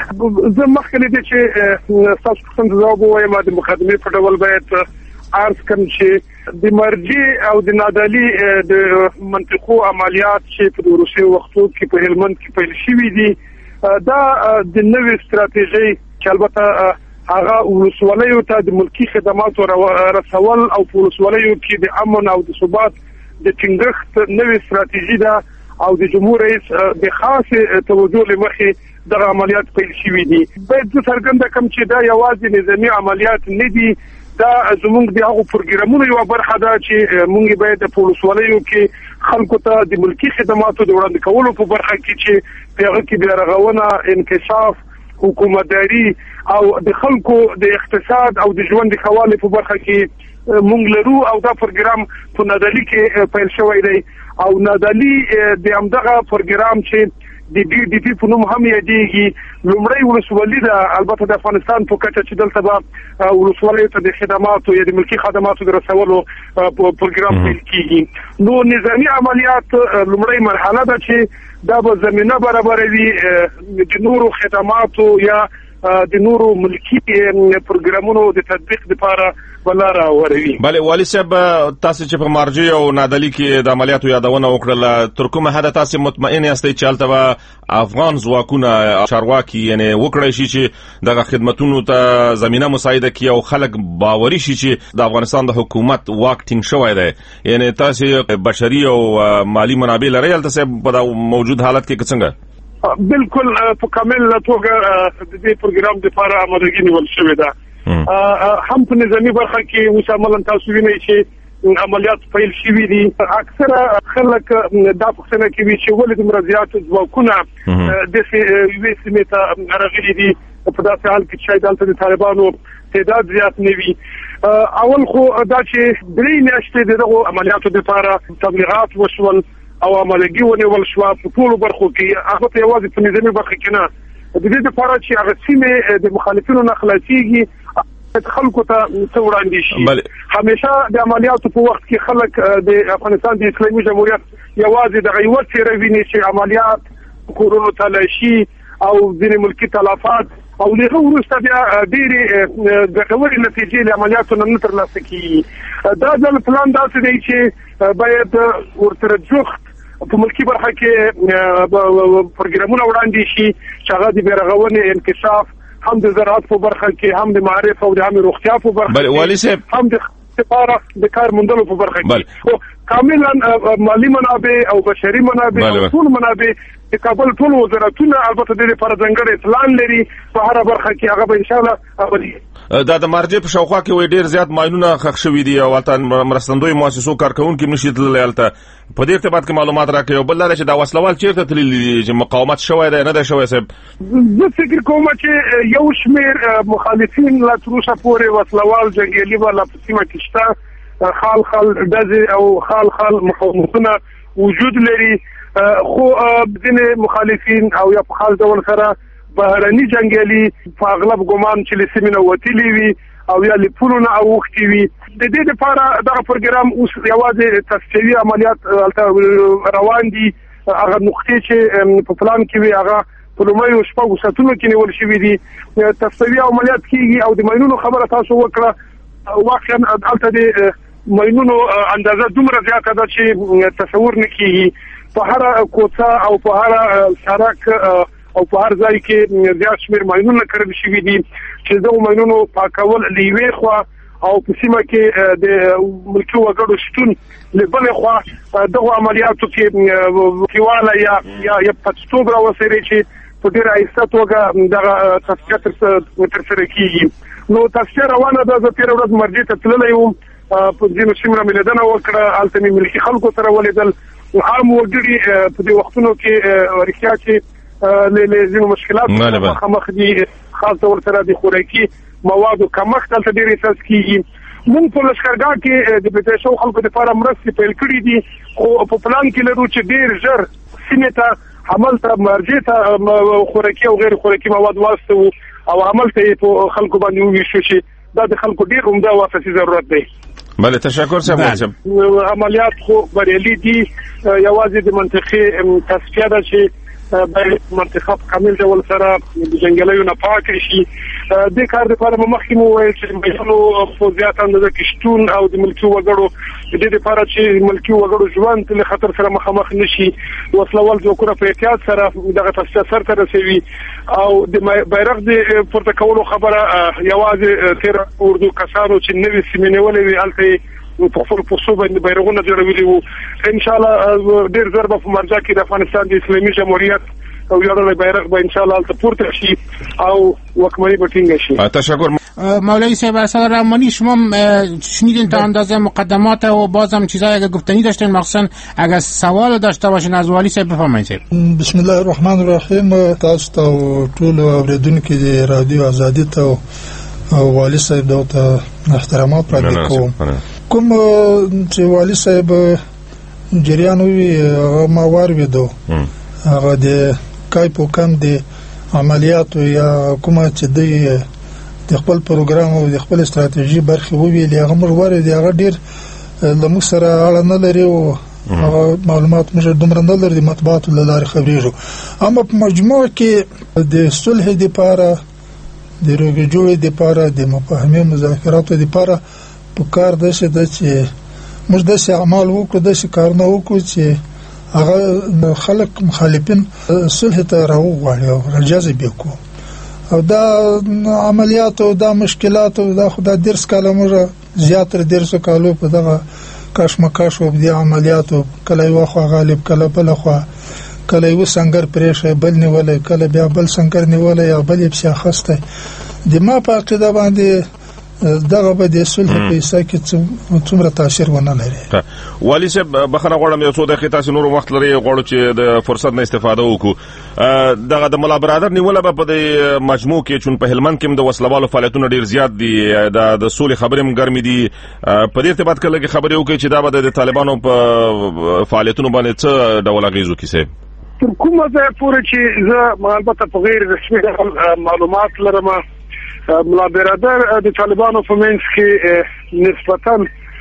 زه مخکې دې چې تاسو څنګه جواب ووایم د مقدمې په ډول باید عرض کړم چې د مرجې او د نادالي د منطقو عملیات چې په وروستي وختو کې په هلمند کې پیل شوي دي، دا د نوې ستراتیژۍ چې البته هغه ولسوالیو ته د ملکي خدماتو رسول او په ولسوالیو کې د امن او د ثبات د ټینګښت نوې ستراتیژي ده او د جمهور رئیس د خاصه توجه لمخې دغه عملیات پیل شوي دي. باید زه څرګنده کړم چې دا یوازې نظامي عملیات نه دي، دا زموږ د هغو پروګرامونو یوه برخه ده چې موږ باید په ولسوالیو کې خلکو ته د ملکي خدماتو د وړاندې کولو په برخه کې چې په هغه کې بیا رغونه، انکشاف، حکومتداري او د خلکو د اقتصاد او د ژوند د ښه والي په برخه کې مونږ لرو او دا پروګرام په نادالي کې پیل شوی دی. او نادالي د همدغه پروګرام چې د ډي ډي پي په نوم هم یادېږي لومړی ولسوالي ده، البته د افغانستان په کچه چې دلته به ولسوالیو ته د خدماتو یا د ملکي خدماتو د رسولو پروګرام پیل کېږي. نو نظامي عملیات لومړی مرحله ده چې دا به زمینه برابروي د نورو خدماتو یا د نورو ملکی پروګرامونو د تطبیق لپاره ولاره وروي. بله والی صاحب، تاسو چې په مارجې او نادالي کې د عملیاتو یادونه وکړله، تر کومه حده تاسو مطمئن یاستئ چې هلته به افغان ځواکونه چارواکي یعنی وکړی شي چې دغه خدمتونو ته زمینه مساعده کړي او خلک باوري شي چې د افغانستان د حکومت واک ټینګ شوی دی؟ یعنی تاسو بشري او مالی منابع لرئ هلته صاحب په موجود حالت کې څنګه؟ بالکل په کامل توګه د دې پروګرام لپاره آمادګي نیول شوې ده. هم په نظامي برخه کې اوس عملاً تاسو وینئ چې عملیات پیل شوي دي. اکثره خلک دا پوښتنه کوي چې ولې دومره زیات ځواکونه داسې یوې سیمې ته راغلي دي په داسې حال کې چې شاید هلته د طالبانو تعداد زیات نه وي. اول خو دا چې درې میاشتې د دغو عملیاتو لپاره تبلیغات وشول او عملګي ونیول شوه په ټولو برخو کې، هغه ته یوازې په نظامي برخه کې نه، د دې لپاره چې هغه سیمې د مخالفینو نه خلاصېږي خلکو ته څه وړاندې شي. همیشه د عملیاتو په وخت کې خلک د افغانستان د اسلامي جمهوریت یوازې دغه یوه څېره ویني چې عملیات کورونو تلاشي او ځینې ملکي تلفات او له هغه وروسته بیا ډېرې ګټورې نتیجې له عملیاتو نه نه ترلاسه کېږي. دا ځل پلان داسې دی چې باید ورسره جوخت په ملکي برخه کې پروګرامونه وړاندې شي چې هغه د بیا رغونې، انکشاف هم د زراعت په برخه کې هم د معارف او د عامه روغتیا په برخه کې بل والي صاحب هم د لپاره د کار موندلو په برخه کې او کاملا مالی منابع او بشري منابع او ټول منابع د کابل ټول وزارتونه البته د لپاره ځانګړي پلان لري په هر برخه کې هغه به ان شاء الله عملي دا د مرجع په شاوخوا کې وي ډیر زیات ماینونه خښ شوي دي او البته مرستندوی مؤسسو کارکونکو نشي تللی البته په دې ارتباط کې معلومات راکړي او بل دا چې دا وسلوال چیرته تللی چې مقاومت شوی دی نه دی شوی صاحب زه فکر کوم چې یو شمیر مخالفین لا تر اوسه پورې وسلوال جنګیالي ولا په سیمه کې شته خال خال ډزې او خال خال مقاومتونه وجود لري خو ځینې مخالفین او یا په خال ډول سره بهرني جنگیالي په اغلب ګمان چې لسمینه وتلی وي او یا لپلونه اوختي وي د دې لپاره دغه پروګرام اوس یوازې تصفیوي عملیات روان دي هغه نقطې چې په پلان کې وي هغه په لومړیو شپږو ساعتونو کې نیول شوي دي تصفیوي عملیات کیږي او د ماینونو خبره تاسو وکړه واقعا دلته د ماینونو اندازه دومره زیاته ده چې تصور نه کیږي په هر کوڅه او په هر سړک او په هر ځای کې زیات شمیر ماینونه کړل شوي دي چې دغه ماینونو پاکول لیوي خو او په سیمه کې د ملکي وګړو شتون لبل خو دغه عملیاتو کې کیواله یا یا یا پټستوګ راوسري چې په ډیر ایسته توګه دغه تصفیه تر سره کیږي نو تصفیه روانه ده زه تیر ورځ مرجع ته تللی وم په ځینو سیمو ملیدنه وکړه هلته مې ملکي خلکو سره ولیدل عام وګړي په دې وختونو کې رښتیا چې له ځینو مشکلاتو مخامخ دي خاص ډول سره د خوراکي موادو کمښت دلته ډېر احساس کیږي موږ په لښکرګاه کې د بېځایه خلکو لپاره مرستې پیل کړې دي خو په پلان کې لرو چې ډېر ژر سیمې ته عمل ته مرجع ته خوراکي او غیر خوراکي مواد واستو او عمل ته په خلکو باندې وویشو چې دا د خلکو ډېر عمده او اساسي ضرورت دی بله تشکر صاحب عملیات خو بریالي دي یوازې د منطقې تصفیه ده چې باید منتخب کامل ډول سره د جنګیالیو نه پاک شي د کار لپاره مخکې مو ویل چې مېشلو په زیات اندازه کې شتون او د ملکي وګړو د دې لپاره چې ملکي وګړو ژوند له خطر سره مخامخ نشي وسلوال ځواکونه په احتیاط سره دغه تصفیه سرته رسوي او د بیرغ د پورته کولو خبره یوازې تیر اردو کسانو چې نوې سیمې نیولې وي هلته په خپل پوسو باندې بیرغونه جوړولي وو ان شاء الله ډېر زر به په مرجع کې د افغانستان د اسلامي جمهوریت او یوړل بیرغ به ان شاء الله البته پورته شي او وکمنی به ټینګ شي تشکر مولوی صاحب اصلا رحمانی شما شنیدین تا اندازه مقدمات و بازم چیزایی اگه گفتنی داشتین مخصوصا اگه سوال داشته باشین از والی صاحب بفرمایید. بسم الله الرحمن الرحیم تاسو ته ټول اوریدونکو د رادیو آزادی ته او والی صاحب دغه احترامات پرې کوم کوم چې والی صاحب جریان وی ما وار ویدو هغه د کای په کم د عملیاتو یا کومه چې د د خپل پروګرام او د خپل استراتیژي برخه ویلې هغه موږ وره دی هغه ډیر د موږ سره اړه نه لري او معلومات موږ دومره نه لري مطبوعات لاره خبرېږو اما په مجموع کې د صلح لپاره د روغې جوړې لپاره د مفاهمې مذاکراتو لپاره په کار د شه د چې موږ د څه عمل وکړو د څه کارونه وکړو چې هغه خلک مخالفین صلح ته راوغواړي او راجذب وکړو او دا عملیات او دا مشکلات او دا خدای درس کاله موږ زیاتره درس کالو په دغه کشمکش او د عملیاتو کله یو خو غالب کله بل خو کله یو څنګه پرېشه بل نیولې کله بیا بل څنګه نیولې یا بل یې شاخسته د ما په عقیده باندې دغه به د صلح په حصہ کې څومره تاثیر ونه لري. والی صاحب بخنه غواړم یو څو دقیقې تاسو نور وخت لري غواړو چې د فرصت نه استفاده وکړو دغه د ملا برادر نیول به په د مجموع کې چون په هلمند کې د وسلوالو فعالیتونه ډیر زیات دي د د سولې خبرې هم ګرمې دي په دې ارتباط کې لږ خبرې وکړي چې دا به د طالبانو په فعالیتونو باندې څه ډول اغیز وکړي. تر کومه ځای پورې چې زه البته په غیر رسمي معلومات لرم ملا برادر د طالبانو په منځ کې نسبتاً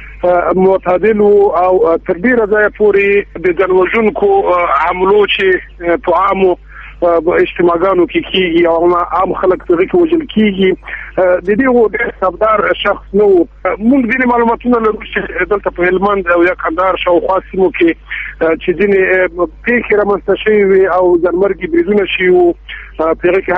معتدل او تر ډیره ځایه پورې د ځانوژونکو حملو چې په عامو اجتماعګانو کې کیږي او عام خلک په کې وژل کیږي د دې وو د صفدار شخص نو موږ د معلوماتونو لرو چې دلته په هلمند او یا کندهار شاوخوا سیمو کې چې ځینې پیښې رامنځته شوي او ځانمرګي بریدونه شوي په هغه کې هم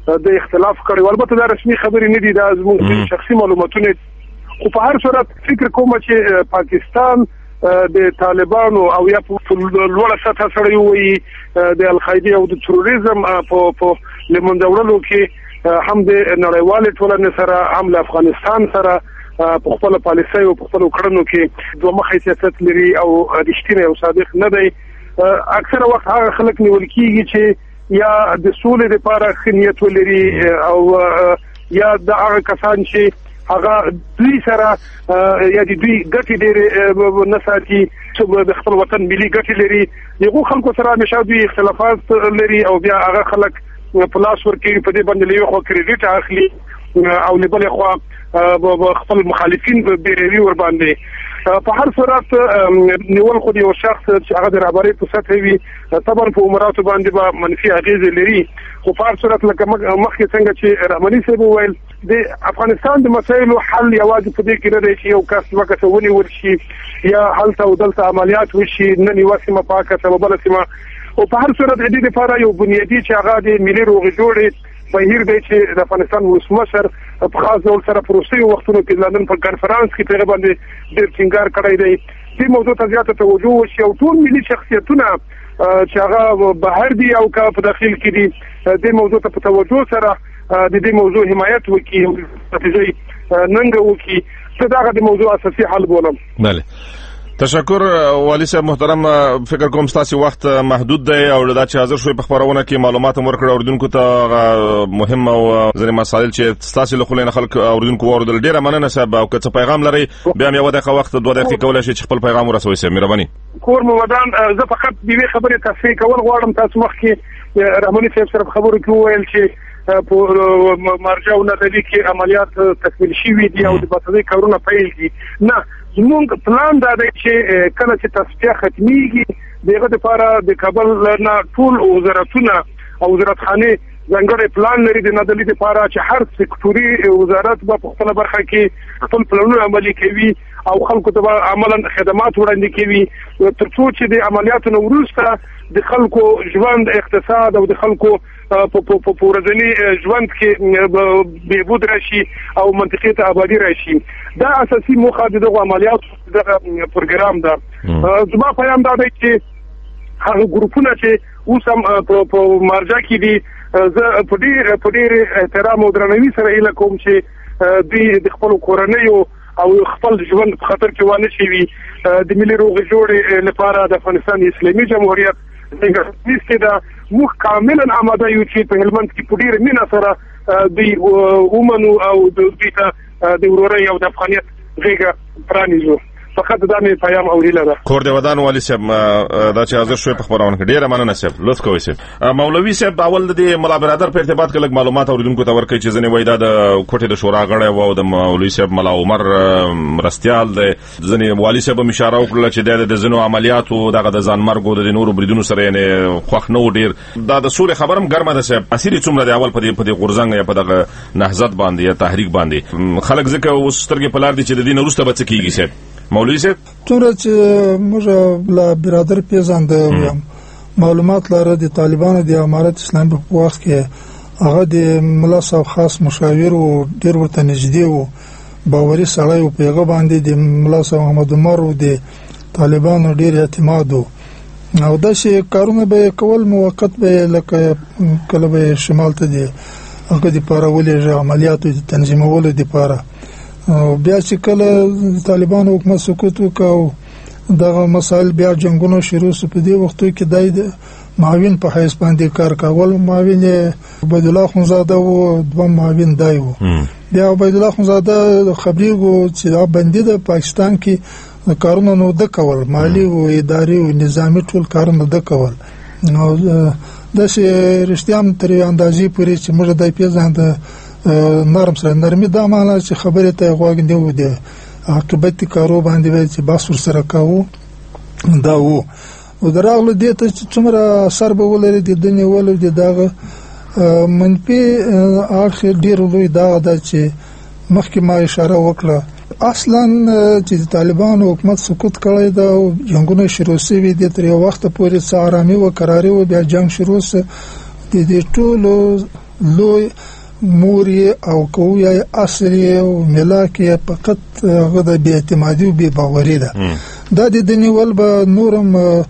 د اختلاف کړي. البته دا رسمي خبرې نه دي، دا زموږ شخصي معلوماتونه. خو په هر صورت فکر کوم چې پاکستان د طالبانو او یا په لوړه سطح سره وي د القاعده او د تروریزم په په لمنځورلو کې هم د نړیوال ټولنې سره هم د افغانستان سره په خپل پالیسۍ او په خپل کړنو کې دوه مخې سیاست لري او رښتینی او صادق نه دی. اکثره وخت هغه خلک نیول کیږي چې یا د سولې لپاره ښه نیت ولري او یا د هغه کسان چې هغه دوی سره یا د دوی ګټې ډېرې نه ساتي چې د خپل وطن ملي ګټې لري. دغو خلکو سره همیشه دوی اختلافات لري او بیا هغه خلک په لاس ورکوي، په دې باندې له یوې خوا کریډیټ اخلي او له بلې خوا خپل مخالفین بیروي ورباندې. په هر صورت نیول خو یو شخص چې هغه د رهبرۍ په سطح وي طبعا په عمراتو باندې به منفي اغېزې لري. خو په هر صورت لکه مخکې څنګه چې رحماني صاحب وویل د افغانستان د مسایلو حل یوازې په دې کې نه دی چې یو کس دوه کسه ونیول شي یا هلته او دلته عملیات وشي، نن یوه سیمه پاکه سبه بله سیمه. او په هر صورت د دې لپاره یو بنیادي چې هغه د ملي روغې جوړې بهیر دی چې د افغانستان ولسمشر په خاص ډول سره په وروستیو وختونو کې لندن په کنفرانس کې په هغه باندې ډېر ټینګار کړی دی. دې موضوع ته زیاته توجه وشي او ټول ملي شخصیتونه چې هغه بهر دي او که په داخل کې دي دې موضوع ته په توجه سره د دې موضوع حمایت وکړي او نتیجې ننګه وکړي. زه دغه د موضوع اساسي حل بولم. بله، تشکر والي صاحب محترم. فکر کوم ستاسو وخت محدود دی او دا چې حاضر شوي په خبرونه کې معلومات ورکړل اوریدونکو ته مهم او ځینې مسایل چې ستاسو له خلینو خلک اوریدونکو اوریدل. ډیره مننه صاحب، او که څه پیغام لري بیا یو دغه وخت دوه دقیقې کولای شي چې خپل پیغام ورسوي. صاحب مهرباني. کور مو ودان. زه فقط د دې خبرې تصحیح کول غواړم. تاسو مخکې رحماني صاحب سره خبرو کې وویل چې په مرجع او نظري کې عملیات تکمیل شوي دي او د باسازۍ کارونه پیل دي. نه، زموږ پلان دا دی چې کله چې تصفیه ختمیږي دغه لپاره د کابل نه ټول وزارتونه او وزارتخانې ځانګړی پلان لري د نادلي لپاره چې هر سکتوري وزارت به په خپله برخه کې خپل پلانونه عملي کوي او خلکو ته به عملا خدمات وړاندې کوي تر څو چې د عملیاتو نه وروسته د خلکو ژوند، اقتصاد او د خلکو په ورځني ژوند کې بهبود راشي او منطقې ته آبادي راشي. دا اساسي موخه د دغو عملیاتو دغه پروګرام ده. زما پیغام دا دی چې هغه ګروپونه چې اوس هم په مرجع کې دي زه په ډېر په ډېر احترام او درناوي سره هیله کوم چې دوی د خپلو کورنیو او خپل ژوند په خطر کې وانه شي وي. د ملي روغې جوړې لپاره د افغانستان اسلامي جمهوریت څنګه چې دا موږ کاملا آماده یو چې په هلمند کې په ډېره مینه سره دوی ومنو او دوی ته د ورورۍ او د افغانیت غېږه پرانیزو. فقط دا مې پیغام او هیله ده. کور دې ودان والي صاحب، دا چې حاضر شوی په خبرونه کې ډېره مننه صاحب. لطف کوئ صاحب. مولوي صاحب اول د ملا برادر په ارتباط کې لږ معلومات اوریدونکو ته ورکړئ چې ځینې وایي دا د کوټې د شورا غړی و او د مولوي صاحب ملا عمر مرستیال دی. ځینې والي صاحب هم اشاره وکړله چې دا د ځینو عملیاتو دغه د ځانمرګ او د نورو بریدونو سره یعنې خوښ نه و ډېر. دا د سولې خبر هم ګرمه ده صاحب. اثر یې څومره دی اول په دې په دې غورځنګ یا په دغه نهضت باندې یا تحریک باندې خلک ځکه اوس سترګې په لار دي چې د دې نه وروسته به څه کېږي صاحب؟ مولوي صاحب څومره چې موږ لا برادر پیژانده معلومات لرو د طالبانو د امارت اسلامي په وخت کې هغه د ملا صاحب خاص مشاور او ډېر ورته نږدې وو، باوري سړی او پیغه باندې د ملا صاحب محمد عمر او د طالبانو ډېر اعتماد او دا شي کارونه به کول موقت به لکه کله به شمال ته دي هغه د پارولې عملیاتو د تنظیمولو لپاره او بیا چې کله طالبان حکومت سقوط وکاو دغه مسائل بیا جنگونو شروع شو. په دې وختو کې دای د معاون په حیث باندې کار کول. معاون عبد الله خنزاده او دوه معاون دای وو. بیا عبد الله خنزاده خبري وو چې دا بندي د پاکستان کې کارونه نو د کول، مالی او اداري او نظامی ټول کارونه د کول. نو د شي رښتیام تر اندازې پورې چې موږ دای پیژاند نرم سره نرمي دا معنی چې خبره ته غوږ دی و دی عاقبت کارو باندې وای چې باس ور سره کاوه دا وو او دراغله دې ته چې څومره اثر به ولري د دنیا ولر دي داغه منفي اخر ډیر لوی دا د چې مخکې ما اشاره وکړه اصلا چې طالبان حکومت سقوط کړی دا جنگونه شروع شوي دي تر یو وخت پورې څارامي او قراري او بیا جنگ شروع سه د دې ټولو لوی مور او کوی اصل او ملاک فقط غدا بی اعتمادي او بی باوري ده دا د دنیول به نورم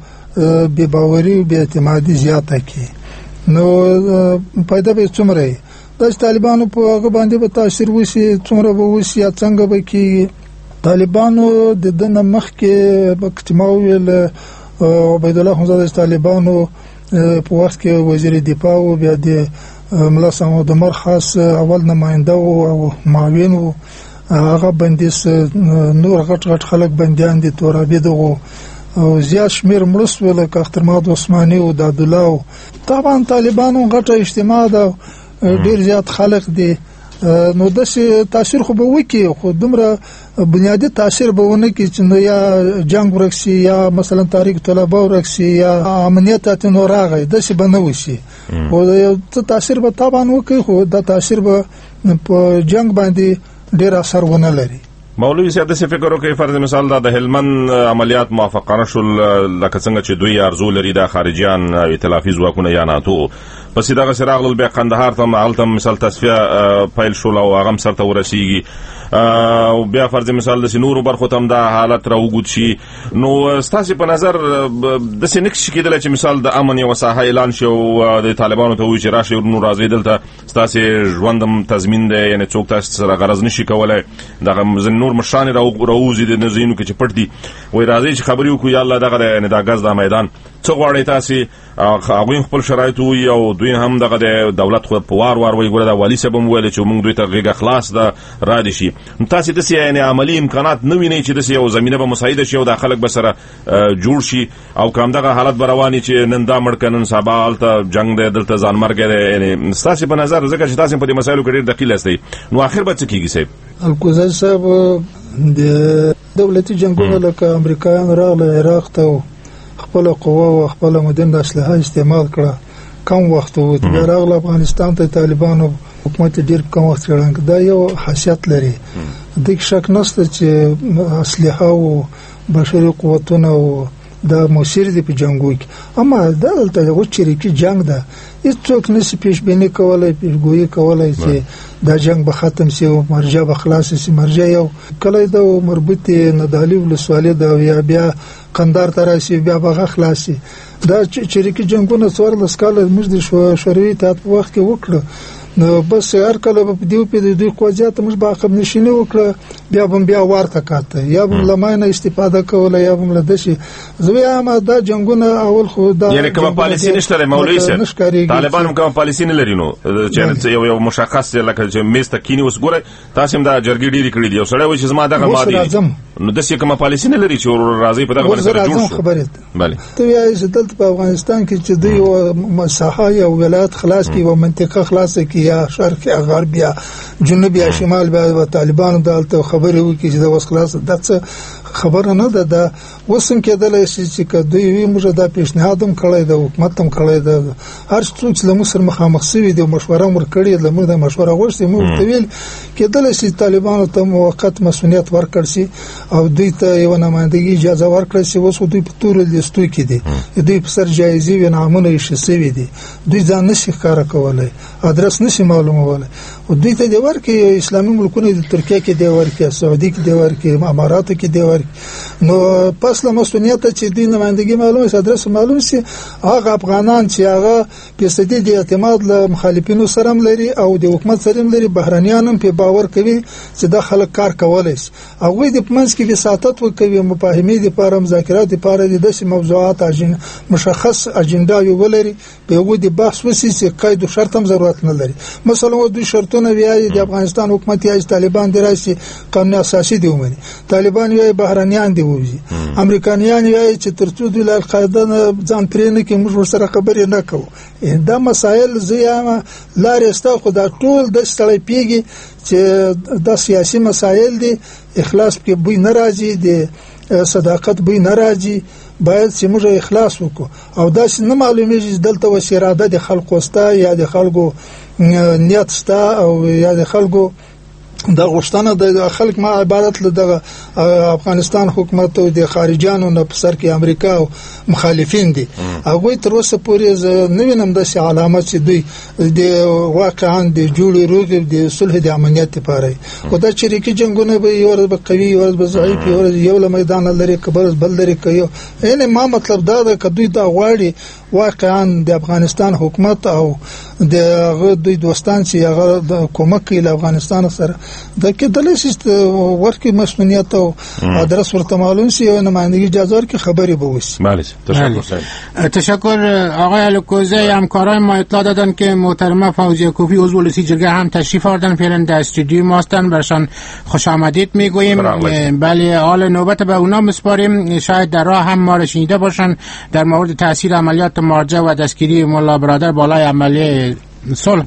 بی باوري او بی اعتمادي زیاته کی نو پیدا به څومره د طالبانو په هغه باندې به تاثیر وسی څومره به وسی یا څنګه به کی طالبانو د دنه مخ کې بکتماویل عبید الله خونزاده طالبانو په وخت کې وزیر دفاع او بیا د ملا سمود عمر خاص اول نماینده او معاون او هغه بندیس نور غټ غټ خلک بندیان دي تورابي دغه او زیات شمیر مرسول لکه اخترماد عثماني او د عبد الله طبعا طالبانو غټه اجتماع ده ډیر زیات خلک دي نو د تاثیر خو به وکي خو دومره بنیادی تاثیر به ونه کی چې نو یا جنگ ورکسي یا مثلا تاریخ طلبه ورکسي یا امنیت ته نو راغی د څه بنوي او یو تاثیر به طبعا وکي خو د تاثیر به په جنگ باندې ډیر اثر ونه لري. مولوی صاحب د څه فکر وکړي فرض مثال دا د هلمند عملیات موافقانه شول لکه څنګه چې دوی ارزو لري د خارجيان ائتلافي ځواکونه یا ناتو پس دغه سراغ بیا قندهار ته مالته مثال تصفیه پیل شول او هغه سره ورسیږي او بیا فرض مثال د سنورو برخو تم دا حالت راوګد شي نو ستاسو په نظر د سینکس کېدل چې مثال د امن یو ساحه اعلان شو د طالبانو ته وی چې راشي نو راځي دلته ستاسو ژوندم تضمین دی یعنی څوک تاسو سره غرض نشي کولای دغه نور مشان راوځي د نزینو کې چې پټ دي وای راځي چې خبري وکړي یا الله دغه نه دا غاز د میدان څو غواړي تاسو هغه خپل شرایط وي او دوی هم دغه د دولت خو په وار وار وي ګوره د والی سبب ویل چې موږ دوی ته غیږه خلاص ده را دي شي تاسو د سي یعنی عملی امکانات نه ویني چې د سي یو زمينه به مساعده شي او د خلک به سره جوړ شي او کوم دغه حالت برواني چې نن دا مړ کنن سبال ته جنگ د دلته ځان مرګ یعنی تاسو په نظر ځکه چې تاسو په دې مسایلو کې ډېر دقیق یاستئ نو اخر به څه کیږي صاحب الکوزای صاحب د دولتي جنگونو لکه امریکایان راغله عراق ته خپل قوه او خپل مدن اسلحه استعمال کړه کم وخت وو د راغله افغانستان ته طالبانو حکومت ډیر کم وخت کړه دا یو خاصیت لري د شک نشته چې اسلحه او بشري قوتونه او دا موثر دي په جنگو کې اما دا دلته یو چریکي جنگ ده هیڅوک نشي پیش بینی کولای پیشګویي کولای چې دا جنگ به ختم شي او مرجع به خلاص شي مرجع یو کله د مربوط ندالي ولسوالۍ د یا بیا قندار تراشي بیا به خلاص شي دا چریکي جنگونه څوار لسکاله موږ د شوروي اتحاد په وخت کې وکړه نو بس هر کله په دیو په دوی قوجات موږ به عقب نشینه وکړه بیا بم بیا ورته کاته یا بم لماینه استفاده کوله یا بم لدشي زویا ما دا جنگونه اول خو دا یعنی کومه پالیسی نشته مولوی سره طالبان کومه پالیسی نه لري نو چې یو یو مشخص لکه چې میسته کینی اوس ګوره تاسو هم دا جرګی ډیری کړی دی او سره وایي چې زما دغه مادي نو د څه کومه پالیسی نه لري چې راځي په دغه باندې سره جوړ شو بله ته یې دلته په افغانستان کې چې دوی مساحه او ولایت خلاص کی او منطقه خلاص کی یا شرق یا غرب یا جنوب یا شمال به طالبانو دلته خبرې وکړي چې د وس خلاص دغه خبره نه ده دا وسم کېدل شي چې کدوې موږ دا پیشنهاد هم کړی د حکومت هم کړی د هر څوک چې موږ سره مخامخ شوي د مشوره مر کړی د موږ د مشوره غوښتي موږ تویل کېدل شي طالبانو ته موقت مسؤلیت ورکړ شي او دوی ته یو نمائندګي اجازه ورکړي چې وس دوی په تور لیستو کې دي دوی په سر جایزي و نامونه یې شسوي دي دوی ځان نشي ښکارا کولای ادرس نشي معلومولای او دوی ته د ورکه اسلامي ملکونو د ترکیه کې دی ورکه سعودي کې دی ورکه امارات کې دی ورکه نو پس له مسؤلیت چې دین نمائندګي معلومه سي ادرس معلوم سي هغه افغانان چې هغه په ستدي د اعتماد له مخالفینو سره لري او د حکومت سره لري بهرانيان هم په باور کوي چې د خلک کار کولای شي هغه د پمنس کې وساتت وکوي مفاهمې د لپاره مذاکرات لپاره د داسې موضوعات اجن مشخص اجنډا ولري په یو د بحث وسی چې قید او شرط هم ضرورت نه لري مثلا دوی شرطونه ویایي د افغانستان حکومت یا طالبان دراسي قانون اساسي دی ومني طالبان یې بهرانيان دی وځي امریکایان یې چې ترڅو د القاعده ځان پرېنه کې موږ سره خبرې نه کوو دا مسایل زیامه لارې ستا خو دا ټول د ستړي پیږي چې د سیاسي مسایل دي اخلاص کې بوی ناراضي دي صداقت بوی ناراضي باید چې موږ اخلاص وکړو او دا نه معلومیږي دلته وسیراده د خلکو ستا یا د خلکو نیت ستا او یا د خلکو د غشتنه د خلک ما عبارت له د افغانستان حکومت او د خارجانو نه په سر کې امریکا او مخالفین دي هغه تر اوسه پورې نه وینم د سی علامات چې دوی د واقعا د جوړې روغ د صلح د امنیت لپاره او د چریکي جنگونه به یو به قوي یو به ضعیف یو یو له میدان لري کبر بل لري کوي یعنی ما مطلب دا د کدوې دا غواړي واقعا د افغانستان حکومت او د هغه دوی دوستان چې هغه د کومک کوي له افغانستان سره د کې د لیست ورکې مسؤلیت او ادرس ورته معلوم شي او نمائندگی اجازه ورکې خبري به وشي. بله تشکر. تشکر آقای الکوزی. همکارای ما اطلاع دادن که محترمه فوزیه کوفی عضو ولسی جرگه هم تشریف آوردن، فعلا در استودیوی ما هستن، برشان خوش آمدید میگوییم. بله حال نوبت به اونا مسپاریم، شاید در راه هم ما را شنیده باشن در مورد تاثیر عملیات مارجه و دستگیری ملا برادر بالای عملیه صلح.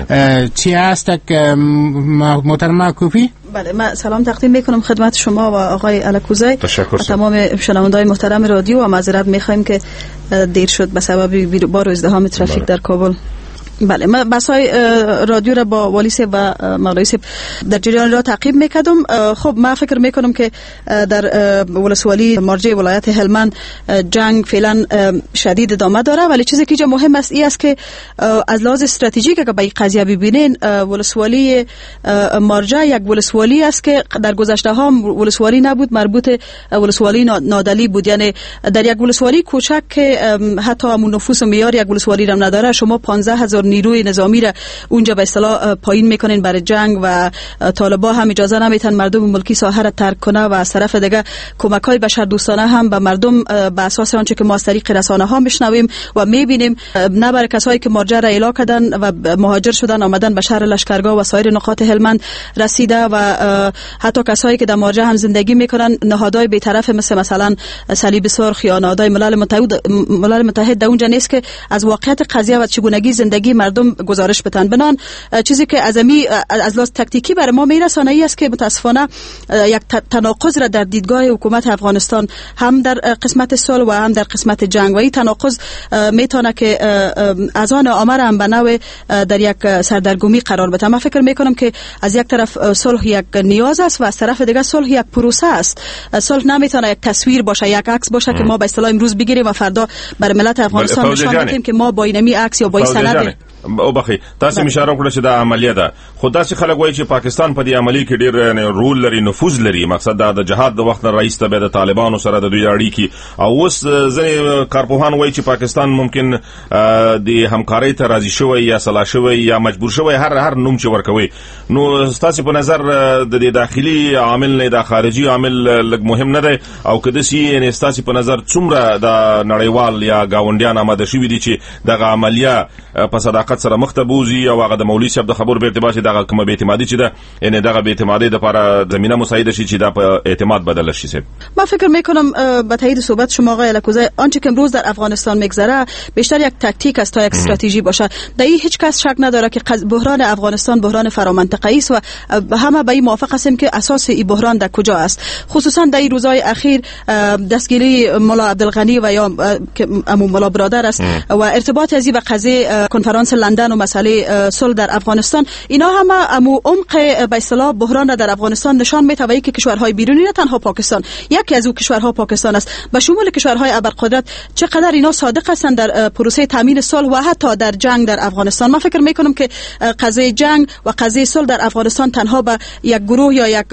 چی هست که محترمه کوفی؟ بله، من سلام تقدیم میکنم خدمت شما و آقای الکوزی و تمام شنوندگان محترم رادیو و معذرت میخوایم که دیر شد به سبب بار و ازدحام ترافیک در کابل. بله، من بحث‌های رادیو را با والی صاحب و مولوی صاحب در جریان را تعقیب میکردم. خب من فکر میکنم که در ولسوالی مارجه ولایت هلمند جنگ فعلا شدید ادامه داره، ولی چیزی که مهم است این است که از لحاظ استراتژیک اگر به این قضیه ببینین، ولسوالی مارجه یک ولسوالی است که در گذشته ها ولسوالی نبود، مربوط ولسوالی نادلی بود. یعنی در یک ولسوالی کوچک که حتی همون نفوس و معیار یک ولسوالی را نداره، شما پانزده هزار نیروی نظامی را اونجا به اصطلاح پایین میکنین برای جنگ و طالبا هم اجازه نمیتن مردم ملکی ساحه را ترک کنه و از طرف دیگه کمک‌های بشردوستانه هم به مردم به اساس آنچه که ما از طریق رسانه ها میشنویم و میبینیم، نه برای کسایی که مارجه را اعلام کردن و مهاجر شدن آمدن به شهر لشکرگاه و سایر نقاط هلمند رسیده و حتی کسایی که در مارجه هم زندگی میکنن، نهادهای بی‌طرف مثل مثلا صلیب سرخ یا نهادهای ملل متحد ملل متحد در اونجا نیست که از واقعیت قضیه و چگونگی زندگی مردم گزارش بدن. بنان چیزی که از امی از لحاظ تاکتیکی برای ما میرسانه ای است که متاسفانه یک تناقض را در دیدگاه حکومت افغانستان هم در قسمت صلح و هم در قسمت جنگ و این تناقض میتونه که از آن عامه هم به نوع در یک سردرگمی قرار بده. من فکر میکنم که از یک طرف صلح یک نیاز است و از طرف دیگه صلح یک پروسه است. صلح نمیتونه یک تصویر باشه، یک عکس باشه که ما به اصطلاح امروز بگیریم و فردا برای ملت افغانستان نشان بدیم که ما با اینمی عکس یا با این سند او بخي تاسو اشاره وکړه چې دا عملیه ده، خو داسې خلک وایي چې پاکستان په دې عملی کې ډېر رول لري، نفوذ لري. مقصد دا د جهاد د وخت رئیس ته د طالبانو سره د دوی اړیکې او اوس ځینې کارپوهان وایي چې پاکستان ممکن د همکارۍ ته راضي شوی یا سلا شوی یا مجبور شوی، هر هر نوم چې ورکوي. نو تاسو په نظر د دې داخلي عامل نه د خارجي عامل لږ مهم نه دی او کده سي نه تاسو په نظر څومره د نړیوال یا گاونډیان آماده شوی دي چې دغه عملیه په صداقت سره مختبوزي او هغه د مولوی صاحب د خبر به اعتبار چې دغه کومه به اعتمادي چې ده، یعنی دغه به اعتمادي د لپاره زمينه مساعده شي چې دا په اعتماد بدل شي. صاحب من فکر میکنم با تایید صحبت شما آقای الکوزی، آنچه که امروز در افغانستان میگذره بیشتر یک تاکتیک است تا یک استراتژی باشه. در این هیچ کس شک نداره که بحران افغانستان بحران فرامنطقه‌ای است و همه به این موافق هستیم که اساس این بحران در کجا است. خصوصا در این روزهای اخیر دستگیری مولا عبدالغنی و یا که امو مولا برادر است و ارتباط ازی به قضیه کنفرانس لندن و مسئله صلح در افغانستان، اینا همه امو عمق به اصطلاح بحران را در افغانستان نشان میده که کشورهای بیرونی نه تنها پاکستان، یکی از او کشورها پاکستان است، به شمول کشورهای ابرقدرت چقدر اینا صادق هستند در پروسه تامین صلح و حتی در جنگ در افغانستان. من فکر میکنم که قضیه جنگ و قضیه صلح در افغانستان تنها به یک گروه یا یک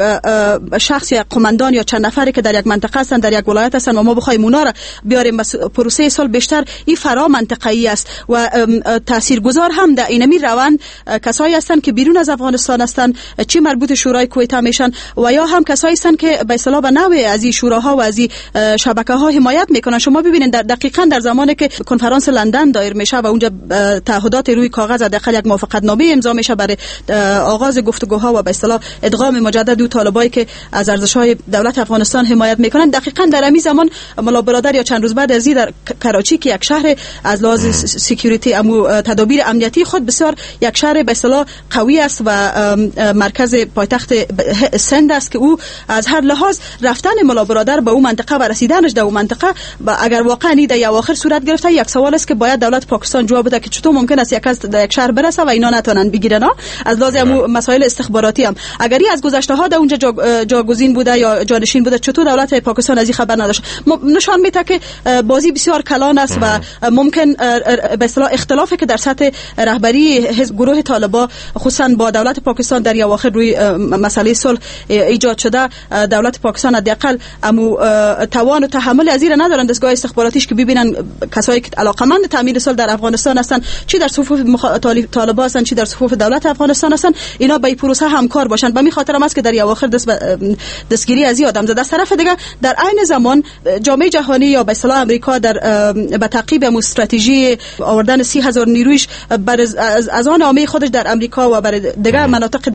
شخص یا قماندان یا چند نفری که در یک منطقه هستند، در یک ولایت هستند و ما بخوایم اونا را بیاریم پروسه صلح، بیشتر این فرا منطقه‌ای است و تاثیرگذار هم در اینمی روند کسایی هستند که بیرون از افغانستان هستند، چه مربوط شورای کویت میشن و یا هم کسایی هستند که به اصطلاح به نوع از این شوراها و از این شبکه‌ها حمایت میکنن. شما ببینید در دقیقاً در زمانی که کنفرانس لندن دایر میشه و اونجا تعهدات روی کاغذ داخل یک موافقتنامه امضا میشه برای آغاز گفتگوها و به اصطلاح ادغام مجدد دو طالبایی که از ارزش‌های دولت افغانستان حمایت میکنن، دقیقاً در همین زمان مولا برادر یا چند روز بعد از این در کراچی که یک شهر از لحاظ سکیوریتی امو تدابیر امنیتی خود بسیار یک شهر به اصطلاح قوی است و مرکز پایتخت سند است که او از هر لحاظ رفتن ملا برادر به اون منطقه و رسیدنش در اون منطقه و اگر واقعا این در اواخر صورت گرفته یک سوال است که باید دولت پاکستان جواب بده که چطور ممکن است یک از در یک شهر برسه و اینا نتونن بگیرن از لازم مسائل استخباراتی هم اگر از گذشته ها در اونجا جا جاگزین بوده یا جانشین بوده چطور دولت پاکستان از این خبر نداشت نشان میده که بازی بسیار کلان است و ممکن به اصطلاح اختلافی که در سطح رهبری گروه طالبان خصوصا با دولت پاکستان در اواخر روی مسئله صلح ایجاد شده دولت پاکستان حداقل امو توان و تحمل از این ندارند دستگاه استخباراتیش که ببینن کسایی که علاقمند تامین صلح در افغانستان هستن چی در صفوف مخ... طالبان هستن چی در صفوف دولت افغانستان هستن اینا به پروسه همکار باشن به می خاطر هم است که در اواخر دست ب... دستگیری از آدم زده. از طرف دیگه در عین زمان جامعه جهانی یا به اصطلاح امریکا در به تعقیب استراتژی آوردن سی هزار نیرویش بر از, از آن عامه خودش در امریکا و بر دیگر مناطق